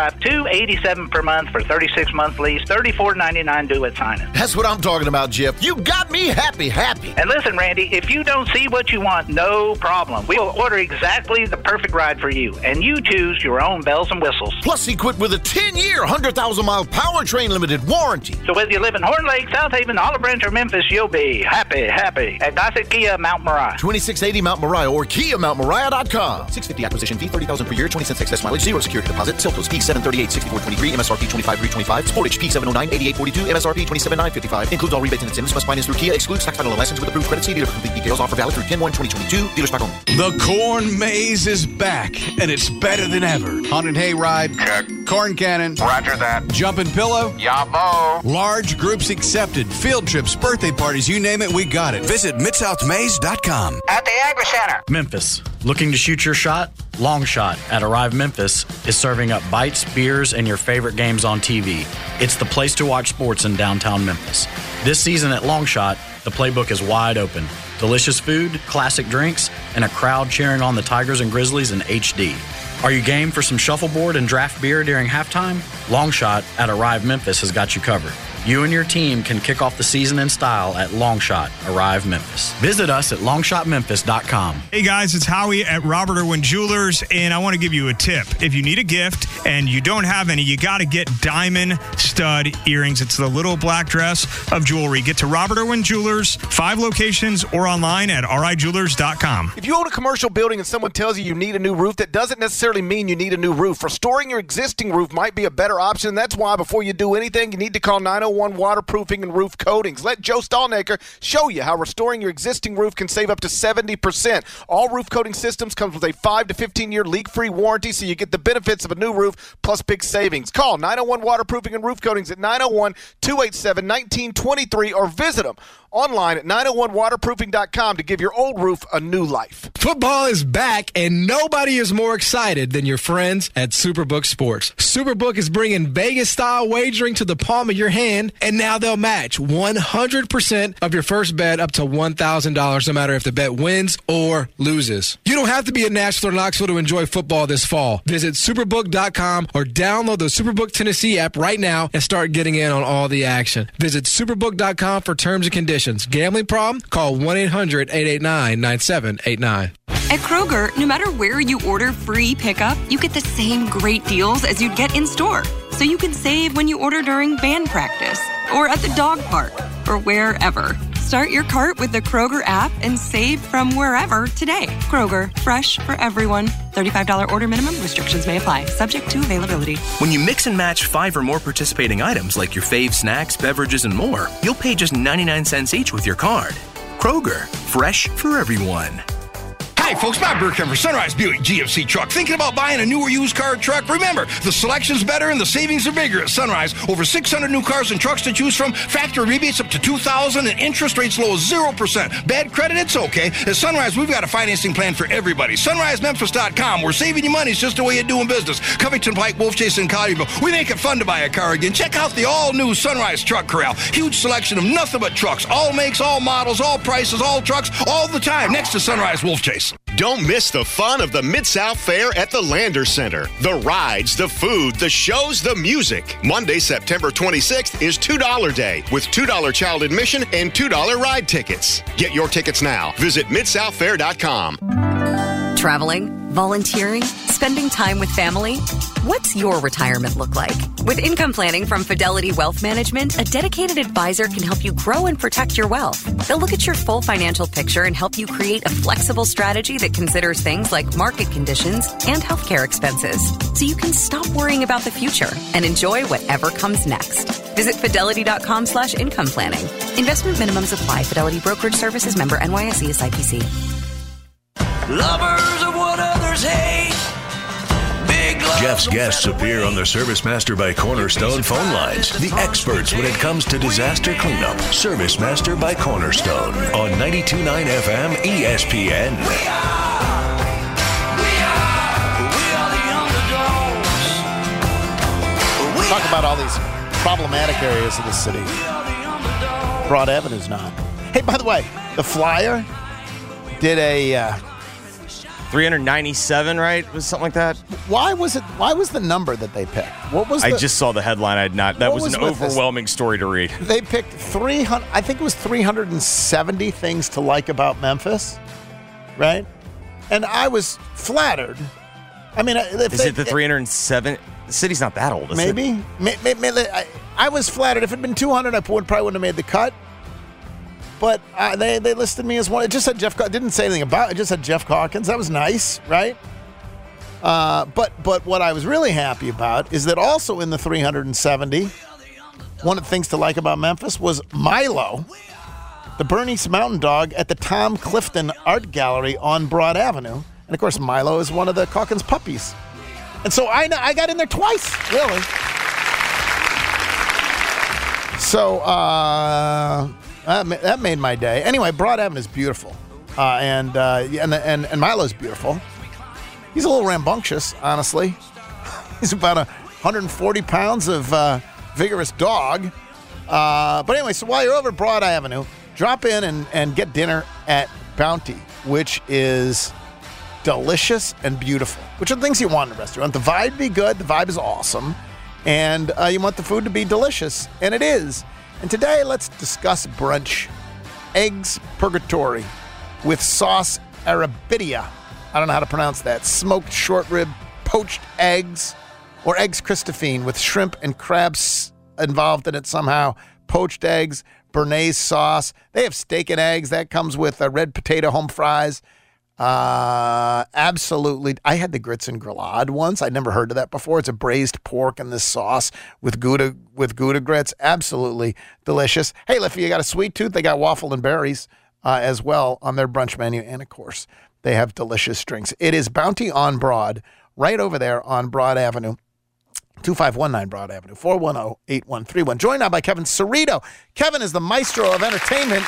$287 per month for 36-month lease, $34.99 due at signing. That's what I'm talking about, Jeff. You got me happy. And listen, Randy, if you don't see what you want, no problem. We will order exactly the perfect ride for you, and you choose your own bells and whistles. Plus, equipped with a 10-year, 100,000-mile powertrain limited warranty. So whether you live in Horn Lake, South Haven, Olive Branch, or Memphis, you'll be happy at Gossett Kia Mount Moriah. 2680 Mount Moriah or KiaMountMoriah.com. $650 acquisition fee, $30,000 per year, 20 cents excess mileage, 0 security deposit. Siltos Peak 738, 6423, MSRP 25325. Sportage Peak 709, 8842, MSRP 27955. Includes all rebates and incentives. Must finance through Kia. Excludes tax final license with approved credit. See dealer for complete details. Offer valid through 10/1/2022. Dealer stock only. The corn maze is back, and it's better than ever. Haunted hayride. Check. Corn cannon. Roger that. Jumping pillow. Yabo. Large groups accepted. Field trips, birthday parties, you name it, we got it. Visit MidSouthMaze.com. At the Agri Center. Memphis. Looking to shoot your shot? Long Shot at Arrive Memphis is serving up bites, beers, and your favorite games on TV. It's the place to watch sports in downtown Memphis. This season at Long Shot, the playbook is wide open. Delicious food, classic drinks, and a crowd cheering on the Tigers and Grizzlies in HD. Are you game for some shuffleboard and draft beer during halftime? Long Shot at Arrive Memphis has got you covered. You and your team can kick off the season in style at Long Shot Arrive Memphis. Visit us at longshotmemphis.com. Hey guys, it's Howie at Robert Irwin Jewelers, and I want to give you a tip. If you need a gift and you don't have any, you got to get diamond stud earrings. It's the little black dress of jewelry. Get to Robert Irwin Jewelers, 5 locations, or online at rijewelers.com. If you own a commercial building and someone tells you need a new roof, that doesn't necessarily mean you need a new roof. Restoring your existing roof might be a better option. That's why before you do anything, you need to call 901 Waterproofing and Roof Coatings. Let Joe Stallnaker show you how restoring your existing roof can save up to 70%. All roof coating systems comes with a 5 to 15-year leak-free warranty, so you get the benefits of a new roof plus big savings. Call 901 Waterproofing and Roof Coatings at 901-287-1923 or visit them online at 901waterproofing.com to give your old roof a new life. Football is back, and nobody is more excited than your friends at Superbook Sports. Superbook is bringing Vegas-style wagering to the palm of your hand, and now they'll match 100% of your first bet up to $1,000, no matter if the bet wins or loses. You don't have to be in Nashville or Knoxville to enjoy football this fall. Visit Superbook.com or download the Superbook Tennessee app right now and start getting in on all the action. Visit Superbook.com for terms and conditions. Gambling problem? Call 1-800-889-9789. At Kroger, no matter where you order free pickup, you get the same great deals as you'd get in-store. So you can save when you order during band practice, or at the dog park, or wherever. Start your cart with the Kroger app and save from wherever today. Kroger, fresh for everyone. $35 order minimum. Restrictions may apply. Subject to availability. When you mix and match 5 or more participating items like your fave snacks, beverages, and more, you'll pay just 99 cents each with your card. Kroger, fresh for everyone. Hi, folks. Bob Burkham for Sunrise Buick GMC Truck. Thinking about buying a new or used car or truck? Remember, the selection's better and the savings are bigger at Sunrise. Over 600 new cars and trucks to choose from. Factory rebates up to $2,000 and interest rates low as 0%. Bad credit? It's okay. At Sunrise, we've got a financing plan for everybody. SunriseMemphis.com. We're saving you money. It's just the way you're doing business. Covington Pike, Wolf Chase, and Collierville. We make it fun to buy a car again. Check out the all-new Sunrise Truck Corral. Huge selection of nothing but trucks. All makes, all models, all prices, all trucks, all the time. Next to Sunrise Wolf Chase. Don't miss the fun of the Mid-South Fair at the Lander Center. The rides, the food, the shows, the music. Monday, September 26th is $2 Day with $2 child admission and $2 ride tickets. Get your tickets now. Visit MidSouthFair.com. Traveling, volunteering, spending time with family. What's your retirement look like? With income planning from Fidelity Wealth Management, a dedicated advisor can help you grow and protect your wealth. They'll look at your full financial picture and help you create a flexible strategy that considers things like market conditions and healthcare expenses, so you can stop worrying about the future and enjoy whatever comes next. Visit fidelity.com/income planning. Investment minimums apply. Fidelity Brokerage Services, member NYSE, SIPC. Lovers of what others hate. Jeff's guests appear on the Service Master by Cornerstone phone lines. The experts when it comes to disaster cleanup. Service Master by Cornerstone on 92.9 FM ESPN. Talk about all these problematic areas of the city. Broad Avenue's not. Hey, by the way, the Flyer did a 397, right? Was something like that? Why was the number that they picked? What was? I just saw the headline. That was an overwhelming story to read. They picked 300. I think it was 370 things to like about Memphis, right? And I was flattered. I mean, is it the 307? The city's not that old, is it? Maybe. I was flattered. If it had been 200, I probably wouldn't have made the cut. But they listed me as one. It just said Jeff. Didn't say anything about it. It just said Jeff Calkins. That was nice, right? But what I was really happy about is that also in the 370, one of the things to like about Memphis was Milo, the Bernese Mountain Dog at the Tom Clifton Art Gallery on Broad Avenue. And of course, Milo is one of the Calkins puppies. And so I got in there twice, really. So that made my day. Anyway, Broad Avenue is beautiful, and Milo's beautiful. He's a little rambunctious, honestly. He's about 140 pounds of vigorous dog. But anyway, so while you're over Broad Avenue, drop in and get dinner at Bounty, which is delicious and beautiful, which are the things you want in a restaurant. The vibe to be good. The vibe is awesome. And you want the food to be delicious, and it is. And today, let's discuss brunch. Eggs Purgatory with sauce Arabidia. I don't know how to pronounce that. Smoked short rib, poached eggs, or eggs Christophine with shrimp and crabs involved in it somehow. Poached eggs, Béarnaise sauce. They have steak and eggs. That comes with red potato home fries. Absolutely. I had the grits and grillade once. I'd never heard of that before. It's a braised pork in this sauce with Gouda grits. Absolutely delicious. Hey, if you got a sweet tooth, they got waffle and berries as well on their brunch menu. And of course, they have delicious drinks. It is Bounty on Broad, right over there on Broad Avenue. 2519 Broad Avenue, 410-8131. Joined now by Kevin Cerrito. Kevin is the maestro of entertainment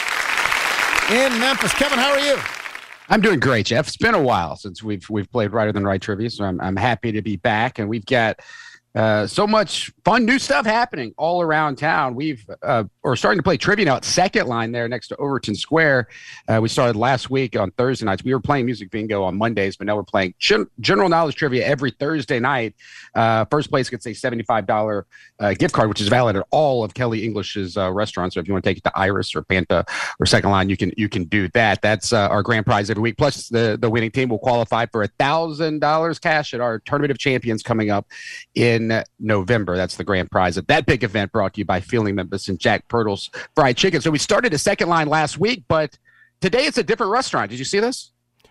in Memphis. Kevin, how are you? I'm doing great, Jeff. It's been a while since we've played Righter Than Right trivia, so I'm happy to be back, and we've got so much fun new stuff happening all around town. We're starting to play trivia now at Second Line there next to Overton Square. We started last week on Thursday nights. We were playing Music Bingo on Mondays, but now we're playing general knowledge trivia every Thursday night. First place gets a $75 gift card, which is valid at all of Kelly English's restaurants. So if you want to take it to Iris or Panta or Second Line, you can do that. That's our grand prize every week. Plus, the winning team will qualify for $1,000 cash at our Tournament of Champions coming up in November. That's the grand prize at that big event, brought to you by Feeling Memphis and Jack Pirtle's Fried Chicken. So we started a Second Line last week, but today it's a different restaurant. Did you see this?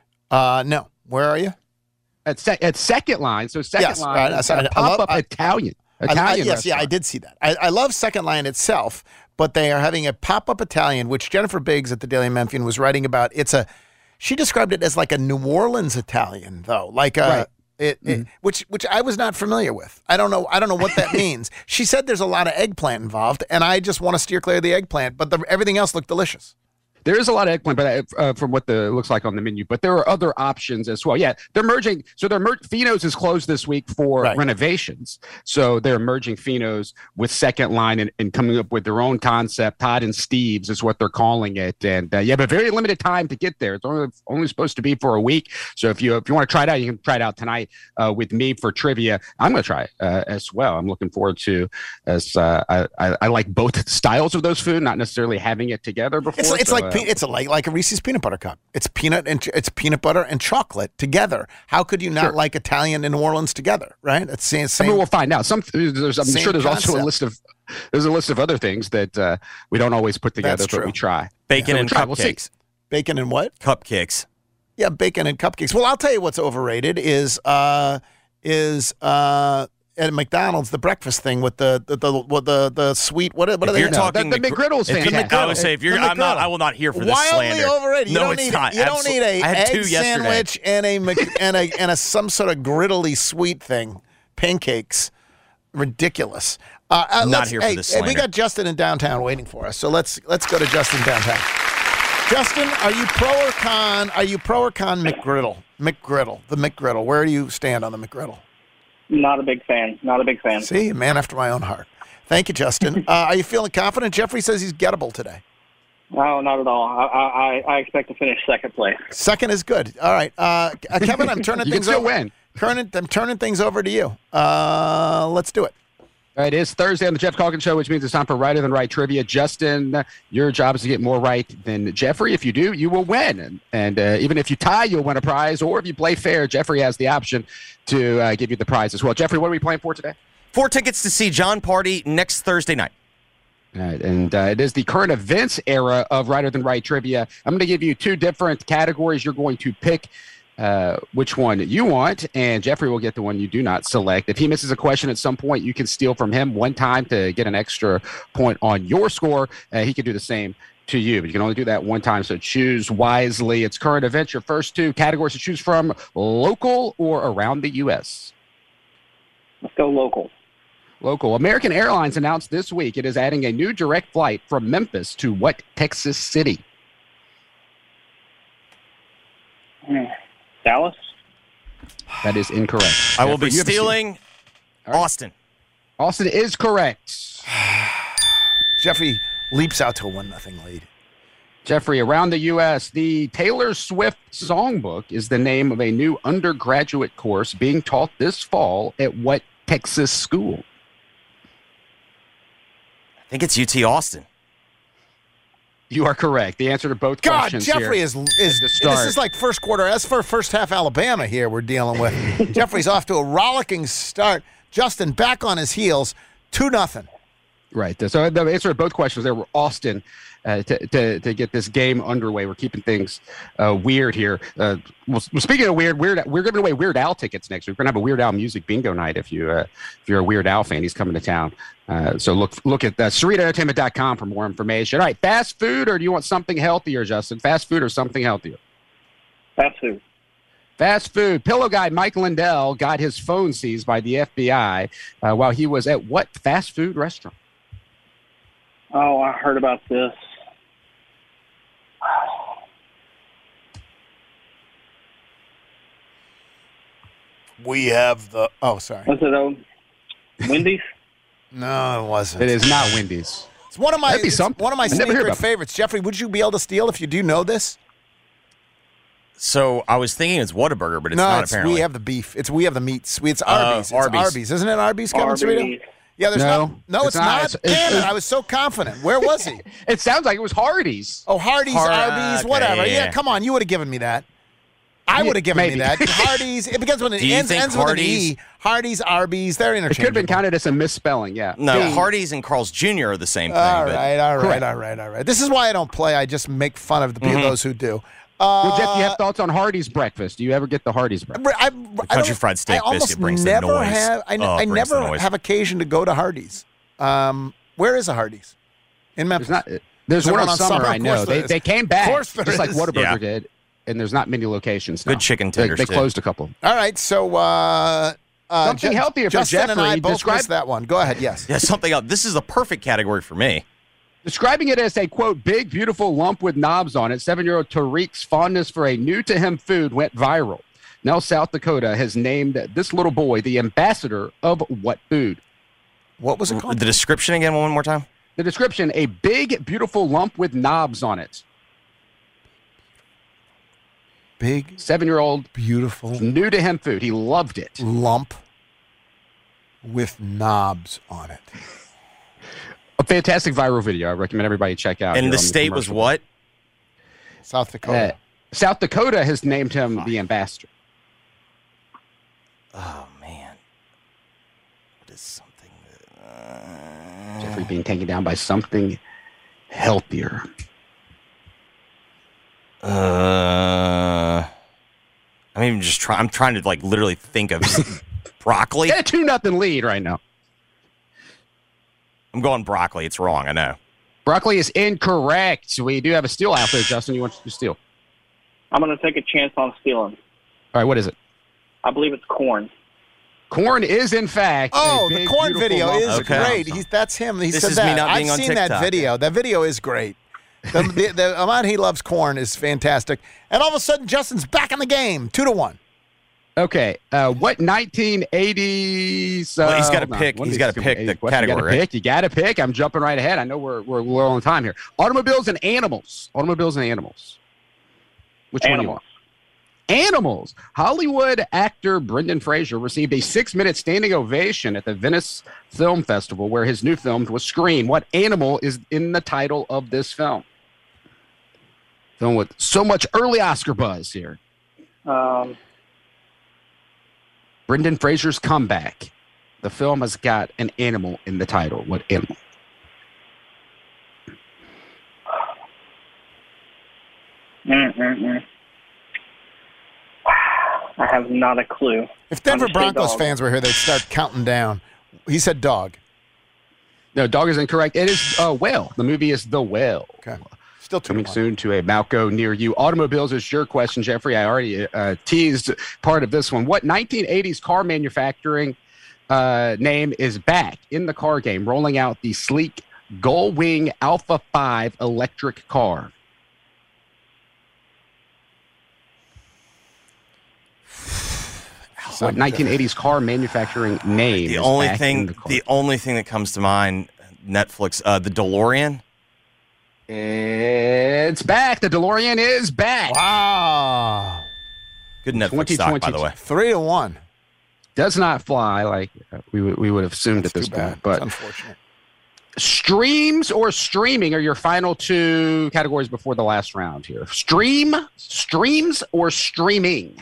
No. Where are you? At Second Line. So Second Line is a pop-up Italian yes, restaurant. yeah, I did see that. I love Second Line itself, but they are having a pop-up Italian, which Jennifer Biggs at the Daily Memphian was writing about. She described it as like a New Orleans Italian, though, like a. Right. Which I was not familiar with. I don't know what that means. She said there's a lot of eggplant involved, and I just want to steer clear of the eggplant, but everything else looked delicious. There is a lot of eggplant, but from what it looks like on the menu. But there are other options as well. Yeah, they're merging. So Fino's is closed this week for renovations. So they're merging Fino's with Second Line and coming up with their own concept. Todd and Steve's is what they're calling it. And you have a very limited time to get there. It's only supposed to be for a week. So if you want to try it out, you can try it out tonight with me for trivia. I'm going to try it as well. I'm looking forward to I like both styles of those food, not necessarily having it together before. It's like a Reese's peanut butter cup. It's peanut butter and chocolate together. How could you not like Italian and New Orleans together? Right? It's same. I mean, we'll find out. I'm sure there's also a list of other things that we don't always put together, but we try. Bacon and cupcakes. Bacon and what? Cupcakes. Yeah, bacon and cupcakes. Well, I'll tell you what's overrated is at McDonald's, the breakfast thing with the sweet what are they? You're talking the McGriddle's fantastic. I would say I will not hear for this slander. Wildly overrated. No, it's not. You don't need a egg sandwich and a some sort of griddly sweet thing, pancakes. Ridiculous. Not here for this slander. We got Justin in downtown waiting for us, so let's go to Justin downtown. Justin, are you pro or con? Are you pro or con McGriddle? The McGriddle. Where do you stand on the McGriddle? Not a big fan. See, a man after my own heart. Thank you, Justin. Are you feeling confident? Jeffrey says he's gettable today. No, not at all. I expect to finish second place. Second is good. All right, Kevin, I'm turning things over. Win. I'm turning things over to you. Let's do it. All right, it is Thursday on the Jeff Calkins Show, which means it's time for Righter Than Right trivia. Justin, your job is to get more right than Jeffrey. If you do, you will win. And even if you tie, you'll win a prize. Or if you play fair, Jeffrey has the option to give you the prize as well. Jeffrey, what are we playing for today? 4 tickets to see John Party next Thursday night. All right, and it is the current events era of Righter Than Right trivia. I'm going to give you 2 different categories. You're going to pick which one you want, and Jeffrey will get the one you do not select. If he misses a question at some point, you can steal from him one time to get an extra point on your score. He can do the same to you, but you can only do that one time, so choose wisely. It's current events. Your first 2 categories to choose from: local or around the U.S. Let's go local. Local. American Airlines announced this week it is adding a new direct flight from Memphis to what Texas city? Dallas? That is incorrect. I will be stealing Austin. Austin is correct. Jeffrey leaps out to a 1-0 lead. Jeffrey, around the U.S., the Taylor Swift Songbook is the name of a new undergraduate course being taught this fall at what Texas school? I think it's UT Austin. You are correct. The answer to both questions Jeffrey here is this is like first quarter. That's for first half Alabama here we're dealing with. Jeffrey's off to a rollicking start. Justin back on his heels, 2-0. Right. So the answer to both questions there were Austin to get this game underway. We're keeping things weird here. Well, speaking of weird, we're giving away Weird Al tickets next week. We're going to have a Weird Al music bingo night if you're a Weird Al fan. He's coming to town. So look at SerenaEntertainment.com for more information. All right, fast food, or do you want something healthier, Justin? Fast food or something healthier? Fast food. Fast food. Pillow guy Mike Lindell got his phone seized by the FBI while he was at what fast food restaurant? Oh, I heard about this. We have the. Oh, sorry. Was it Wendy's? No, it wasn't. It is not Wendy's. It's one of my I never heard secret about favorites. Jeffrey, would you be able to steal if you do know this? So I was thinking it's Whataburger, but it's not apparently. We have the beef. We have the meats. It's Arby's. Arby's. It's Arby's. Isn't it Arby's, Kevin Cerrito? Yeah, there's no, it's not. Damn it, I was so confident. Where was he? It sounds like it was Hardee's. Oh, Hardee's, Arby's, whatever. Yeah, come on. You would have given me that. I would have given me that. Hardee's. It begins with an ends with an E. Hardee's, Arby's, they're interchangeable. It could have been counted as a misspelling, yeah. No, Hardee's and Carl's Jr. are the same thing. All right. This is why I don't play. I just make fun of the people, those who do. Well, Jeff, do you have thoughts on Hardee's breakfast? Do you ever get the Hardee's breakfast? The country fried steak biscuit brings the noise. I never have occasion to go to Hardee's. Where is a Hardee's? In Memphis? There's one on Summer, I know. They came back, just like Whataburger Yeah. did, and there's not many locations now. Good chicken tenders, They too. closed a couple. All right, so something healthier for Justin Jeffrey. and I both Describe missed that one. Go ahead, yes. Yeah, something else. This is the perfect category for me. Describing it as a, quote, big, beautiful lump with knobs on it, 7-year-old Tariq's fondness for a new-to-him food went viral. Now South Dakota has named this little boy the ambassador of what food? What was it called? The description again, one more time. The description, a big, beautiful lump with knobs on it. Big, 7-year-old, beautiful, new-to-him food. He loved it. Lump with knobs on it. A fantastic viral video. I recommend everybody check out. And the state was what? South Dakota. South Dakota has named him the ambassador. Oh, man. What is something Jeffrey being taken down by something healthier. I'm trying to like literally think of broccoli. Get a 2-0 lead right now. I'm going broccoli. It's wrong. I know. Broccoli is incorrect. We do have a steal out there, Justin. You want to steal? I'm going to take a chance on stealing. All right, what is it? I believe it's corn. Corn is, in fact. The corn video is great. That's him. He said that. I've seen that video. That video is great. The amount he loves corn is fantastic. And all of a sudden, Justin's back in the game, 2-1. Okay. What 1980s? Well, he's got to pick. He's got to pick the category. You got to pick. I'm jumping right ahead. I know we're low on time here. Automobiles and animals. Automobiles and animals. Which one do you want? Animals. Hollywood actor Brendan Fraser received a 6-minute standing ovation at the Venice Film Festival, where his new film was screened. What animal is in the title of this film? Film with so much early Oscar buzz here. Brendan Fraser's comeback. The film has got an animal in the title. What animal? I have not a clue. If Denver Broncos fans were here, they'd start counting down. He said dog. No, dog is incorrect. It is Whale. The movie is The Whale. Okay. Still coming soon to a Malco near you. Automobiles is your question, Jeffrey. I already teased part of this one. What 1980s car manufacturing name is back in the car game, rolling out the sleek Gullwing Alpha 5 electric car? What 1980s car manufacturing name? The only thing that comes to mind, Netflix, the DeLorean. It's back. The DeLorean is back. Wow. Good Netflix stock, by the way. 3-1. Does not fly like we would have assumed at this point. But it's unfortunate. Streams or streaming are your final two categories before the last round here. Streams or streaming?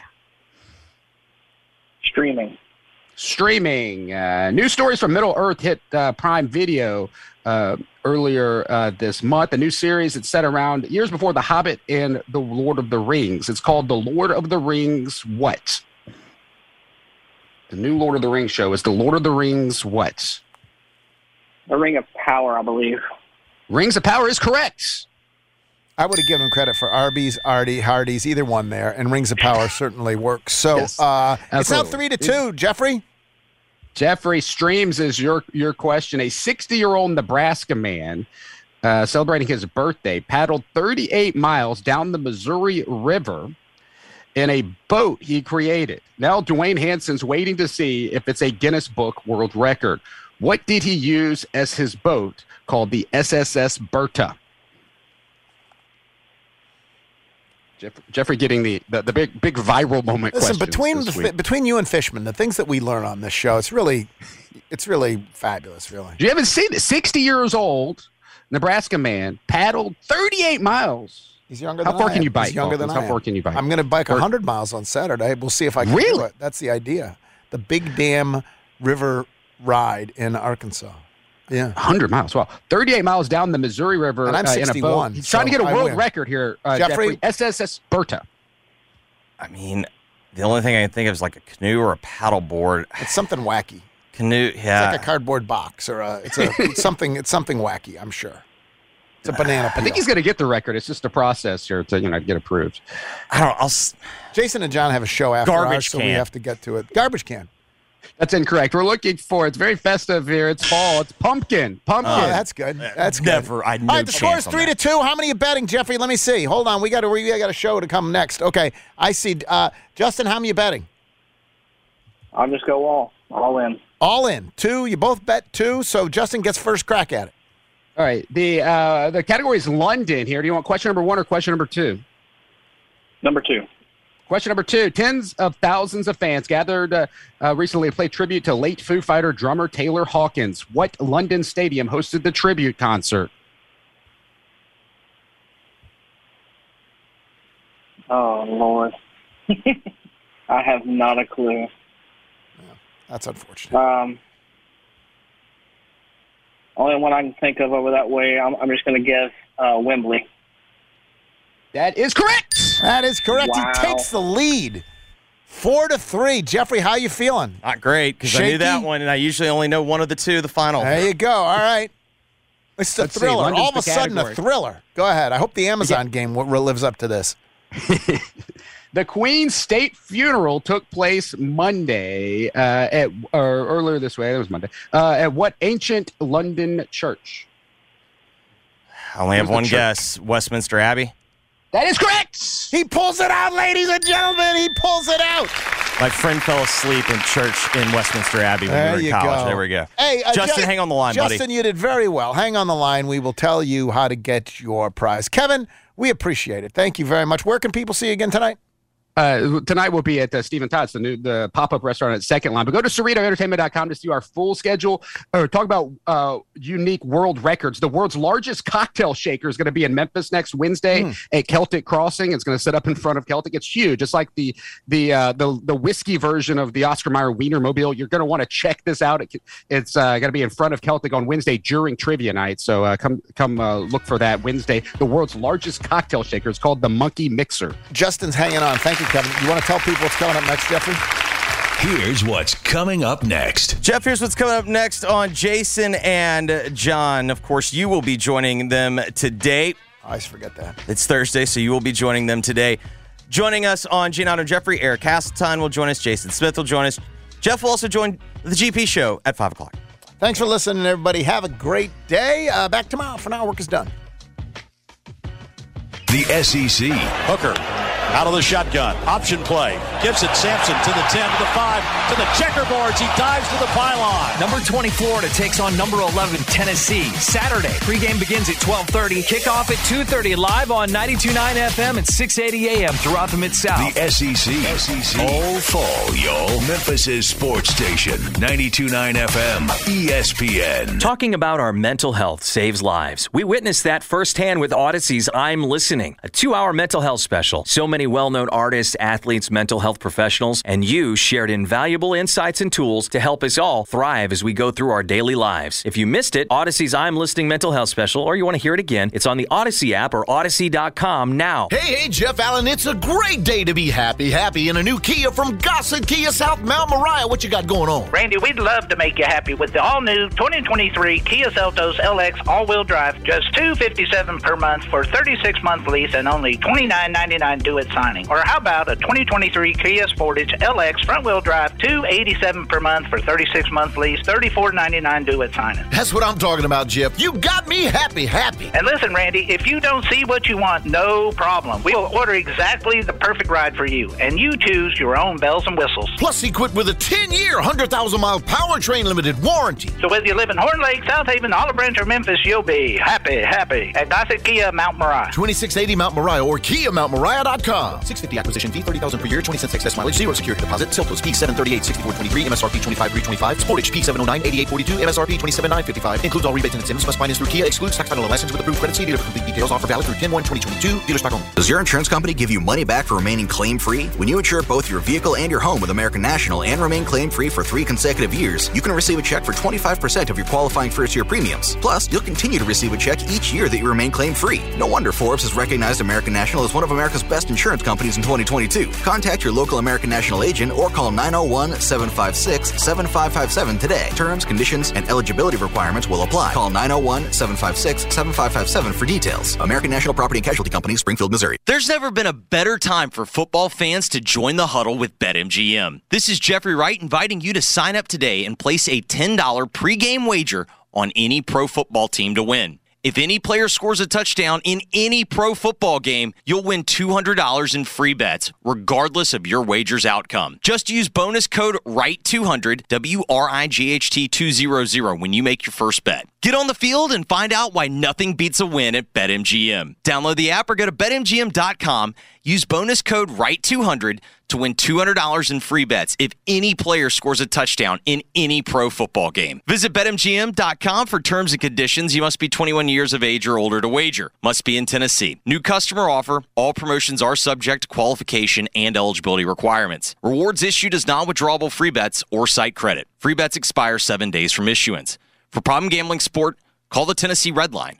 Streaming. News stories from Middle Earth hit Prime Video earlier this month. A new series that's set around years before The Hobbit and The Lord of the Rings. It's called The Lord of the Rings what? The new Lord of the Rings show is The Lord of the Rings what? The Ring of Power, I believe. Rings of Power is correct. I would have given him credit for Arby's, Hardee's, either one there, and Rings of Power certainly works. So Yes, it's now absolutely. 3-2, Jeffrey. Jeffrey, streams is your question. A 60-year-old Nebraska man celebrating his birthday paddled 38 miles down the Missouri River in a boat he created. Now Dwayne Hanson's waiting to see if it's a Guinness Book World Record. What did he use as his boat called the SSS Bertha? Jeffrey getting the big viral moment. Listen, between you and Fishman, the things that we learn on this show, it's really fabulous, really. You haven't seen it. 60 years old, Nebraska man paddled 38 miles. He's younger than How far I am. can you bike? He's younger than I am. How far can you bike? I'm going to bike 100 miles on Saturday. We'll see if I can do it. That's the idea. The Big Dam River ride in Arkansas. Yeah. 100 miles. Well, 38 miles down the Missouri River. And I'm 61. In a boat. He's trying to get a world record here, Jeffrey. SSS Bertha. I mean, the only thing I can think of is like a canoe or a paddle board. It's something wacky. Canoe, yeah. It's like a cardboard box or it's something wacky, I'm sure. It's a banana peel. I think he's going to get the record. It's just a process here to get approved. I don't know. Jason and John have a show after Garbage ours, so can. we have to get to it. Garbage can. That's incorrect. We're looking for, it's very festive here. It's fall. It's pumpkin. Oh, that's good. That's never. good. I All right, the score is 3-2. How many are you betting, Jeffrey? Let me see. Hold on. We got a show to come next. Okay, I see. Justin, how many are you betting? I'll just go all in. All in. 2. You both bet 2, so Justin gets first crack at it. All right. The category is London here. Do you want question number 1 or question number 2? Number 2. Question number 2. Tens of thousands of fans gathered recently to play tribute to late Foo Fighter drummer Taylor Hawkins. What London stadium hosted the tribute concert? Oh, Lord. I have not a clue. Yeah, that's unfortunate. Only one I can think of over that way, I'm just going to guess Wembley. That is correct. That is correct. Wow. He takes the lead. 4-3. Jeffrey, how you feeling? Not great, because I knew that one, and I usually only know one of the two, the final. There you go. All right. It's a thriller. London's All of a the sudden, category. a thriller. Go ahead. I hope the Amazon game lives up to this. The Queen's state funeral took place Monday earlier this way. It was Monday. At what ancient London church? I only have Where's one the guess. Westminster Abbey. That is correct. He pulls it out, ladies and gentlemen. He pulls it out. My friend fell asleep in church in Westminster Abbey when we were in college. There we go. Hey, Justin, hang on the line, buddy. Justin, you did very well. Hang on the line. We will tell you how to get your prize. Kevin, we appreciate it. Thank you very much. Where can people see you again tonight? Tonight we'll be at Stephen Todd's, the pop-up restaurant at Second Line. But go to CerritoEntertainment.com to see our full schedule, or talk about unique world records. The world's largest cocktail shaker is going to be in Memphis next Wednesday at Celtic Crossing. It's going to sit up in front of Celtic. It's huge. It's like the whiskey version of the Oscar Mayer Wienermobile. You're going to want to check this out. It's going to be in front of Celtic on Wednesday during trivia night. So come look for that Wednesday. The world's largest cocktail shaker. It's called the Monkey Mixer. Justin's hanging on. Thank you, Kevin. You want to tell people what's coming up next, Jeffrey? Here's what's coming up next. Jeff, here's what's coming up next on Jason and John. Of course, you will be joining them today. I always forget that. It's Thursday, so you will be joining them today. Joining us on Giannato and Jeffrey, Eric Castleton will join us. Jason Smith will join us. Jeff will also join the GP show at 5 o'clock. Thanks for listening, everybody. Have a great day. Back tomorrow. For now, work is done. The SEC. Hooker out of the shotgun. Option play. Gives it Sampson to the 10, to the 5, to the checkerboards. He dives to the pylon. Number 20 Florida takes on number 11 Tennessee. Saturday. Pregame begins at 12:30. Kickoff at 2:30 live on 92.9 FM and 680 AM throughout the Mid-South. The SEC. All fall, y'all. Memphis' sports station. 92.9 FM. ESPN. Talking about our mental health saves lives. We witnessed that firsthand with Odyssey's I'm Listening, a 2-hour mental health special. So many well-known artists, athletes, mental health professionals, and you shared invaluable insights and tools to help us all thrive as we go through our daily lives. If you missed it, Odyssey's I'm Listening mental health special, or you want to hear it again, it's on the Odyssey app or Odyssey.com now. Hey, Jeff Allen, it's a great day to be happy in a new Kia from Gossett Kia South Mount Moriah. What you got going on? Randy, we'd love to make you happy with the all-new 2023 Kia Seltos LX all-wheel drive. Just $257 per month for 36-month lease and only $29.99 due at signing. Or how about a 2023 Kia Sportage LX front-wheel drive, $287 per month for 36-month lease, $34.99 due at signing. That's what I'm talking about, Jeff. You got me happy. And listen, Randy, if you don't see what you want, no problem. We will order exactly the perfect ride for you, and you choose your own bells and whistles. Plus, equipped with a 10-year, 100,000-mile powertrain limited warranty. So whether you live in Horn Lake, South Haven, Olive Branch, or Memphis, you'll be happy at Gossett Kia Mount Moriah. 2680 Mount Moriah or KiaMountMoriah.com. $650 acquisition fee, $30,000 per year, 20 cents excess mileage, 0 security deposit. Seltos P738, 6423, MSRP 25325. Sportage P709, 8842, MSRP 27955. Includes all rebates and incentives. Must finance through Kia. Excludes tax title and license with approved credit. See dealer for complete details. Offer valid through 10/1/2022. Dealer stock only. Does your insurance company give you money back for remaining claim-free? When you insure both your vehicle and your home with American National and remain claim-free for 3 consecutive years, you can receive a check for 25% of your qualifying first-year premiums. Plus, you'll continue to receive a check each year that you remain claim-free. No wonder Forbes has recognized American National as one of America's best insurance companies in 2022. Contact your local American National agent or call 901-756-7557 today. Terms, conditions, and eligibility requirements will apply. Call 901-756-7557 for details. American National Property and Casualty Company, Springfield, Missouri. There's never been a better time for football fans to join the huddle with BetMGM. This is Jeffrey Wright inviting you to sign up today and place a $10 pregame wager on any pro football team to win. If any player scores a touchdown in any pro football game, you'll win $200 in free bets, regardless of your wager's outcome. Just use bonus code WRIGHT200, WRIGHT200, when you make your first bet. Get on the field and find out why nothing beats a win at BetMGM. Download the app or go to BetMGM.com. Use bonus code WRIGHT200 to win $200 in free bets if any player scores a touchdown in any pro football game. Visit BetMGM.com for terms and conditions. You must be 21 years of age or older to wager. Must be in Tennessee. New customer offer. All promotions are subject to qualification and eligibility requirements. Rewards issued as non-withdrawable free bets or site credit. Free bets expire 7 days from issuance. For problem gambling support, call the Tennessee Red Line,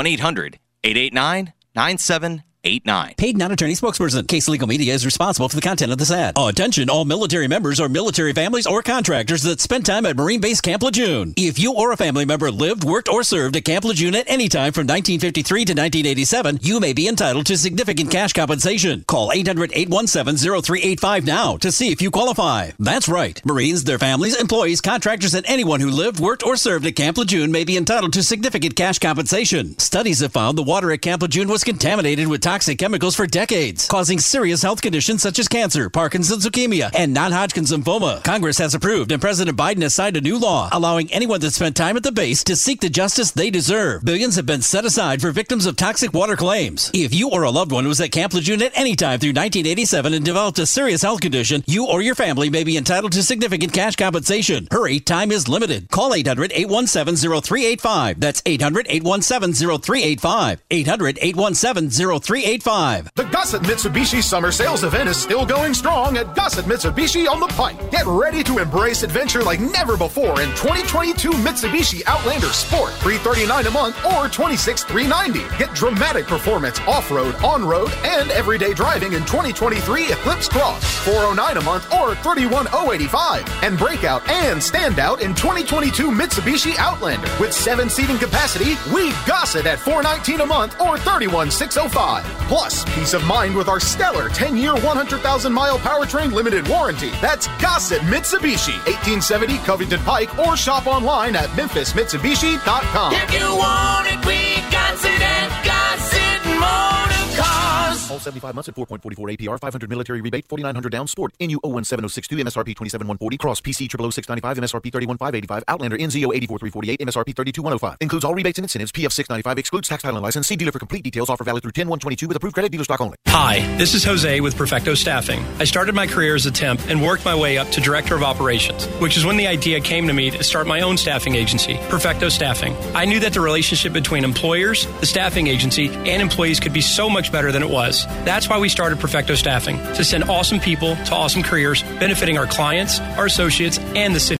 1-800-889-9789. Paid non-attorney spokesperson. Case Legal Media is responsible for the content of this ad. Attention all military members or military families or contractors that spend time at Marine Base Camp Lejeune. If you or a family member lived, worked, or served at Camp Lejeune at any time from 1953 to 1987, you may be entitled to significant cash compensation. Call 800-817-0385 now to see if you qualify. That's right. Marines, their families, employees, contractors, and anyone who lived, worked, or served at Camp Lejeune may be entitled to significant cash compensation. Studies have found the water at Camp Lejeune was contaminated with toxic toxic chemicals for decades, causing serious health conditions such as cancer, Parkinson's, leukemia, and non-Hodgkin's lymphoma. Congress has approved, and President Biden has signed a new law allowing anyone that spent time at the base to seek the justice they deserve. Billions have been set aside for victims of toxic water claims. If you or a loved one was at Camp Lejeune at any time through 1987 and developed a serious health condition, you or your family may be entitled to significant cash compensation. Hurry, time is limited. Call 800-817-0385. That's 800-817-0385. 800-817-0385. The Gossett Mitsubishi Summer Sales Event is still going strong at Gossett Mitsubishi on the Pike. Get ready to embrace adventure like never before in 2022 Mitsubishi Outlander Sport, $339 a month or $26,390. Get dramatic performance off-road, on-road, and everyday driving in 2023 Eclipse Cross, $409 a month or $31,085. And breakout and standout in 2022 Mitsubishi Outlander with 7 seating capacity. We Gossett at $419 a month or $31,605. Plus, peace of mind with our stellar 10-year, 100,000-mile powertrain limited warranty. That's Gossett Mitsubishi, 1870 Covington Pike, or shop online at memphismitsubishi.com. If you want it, we Gossett at Gossett Motor Cars. All 75 months at 4.44 APR, 500 military rebate, 4,900 down. Sport NU 017062, MSRP 27,140. Cross PC 00695, MSRP 31,585. Outlander NZO 84348, MSRP 32,105. Includes all rebates and incentives. PF 695 excludes tax title and license. See dealer for complete details. Offer valid through 10/122 with approved credit. Dealer stock only. Hi, this is Jose with Perfecto Staffing. I started my career as a temp and worked my way up to Director of Operations, which is when the idea came to me to start my own staffing agency, Perfecto Staffing. I knew that the relationship between employers, the staffing agency, and employees could be so much better than it was. That's why we started Perfecto Staffing, to send awesome people to awesome careers, benefiting our clients, our associates, and the city.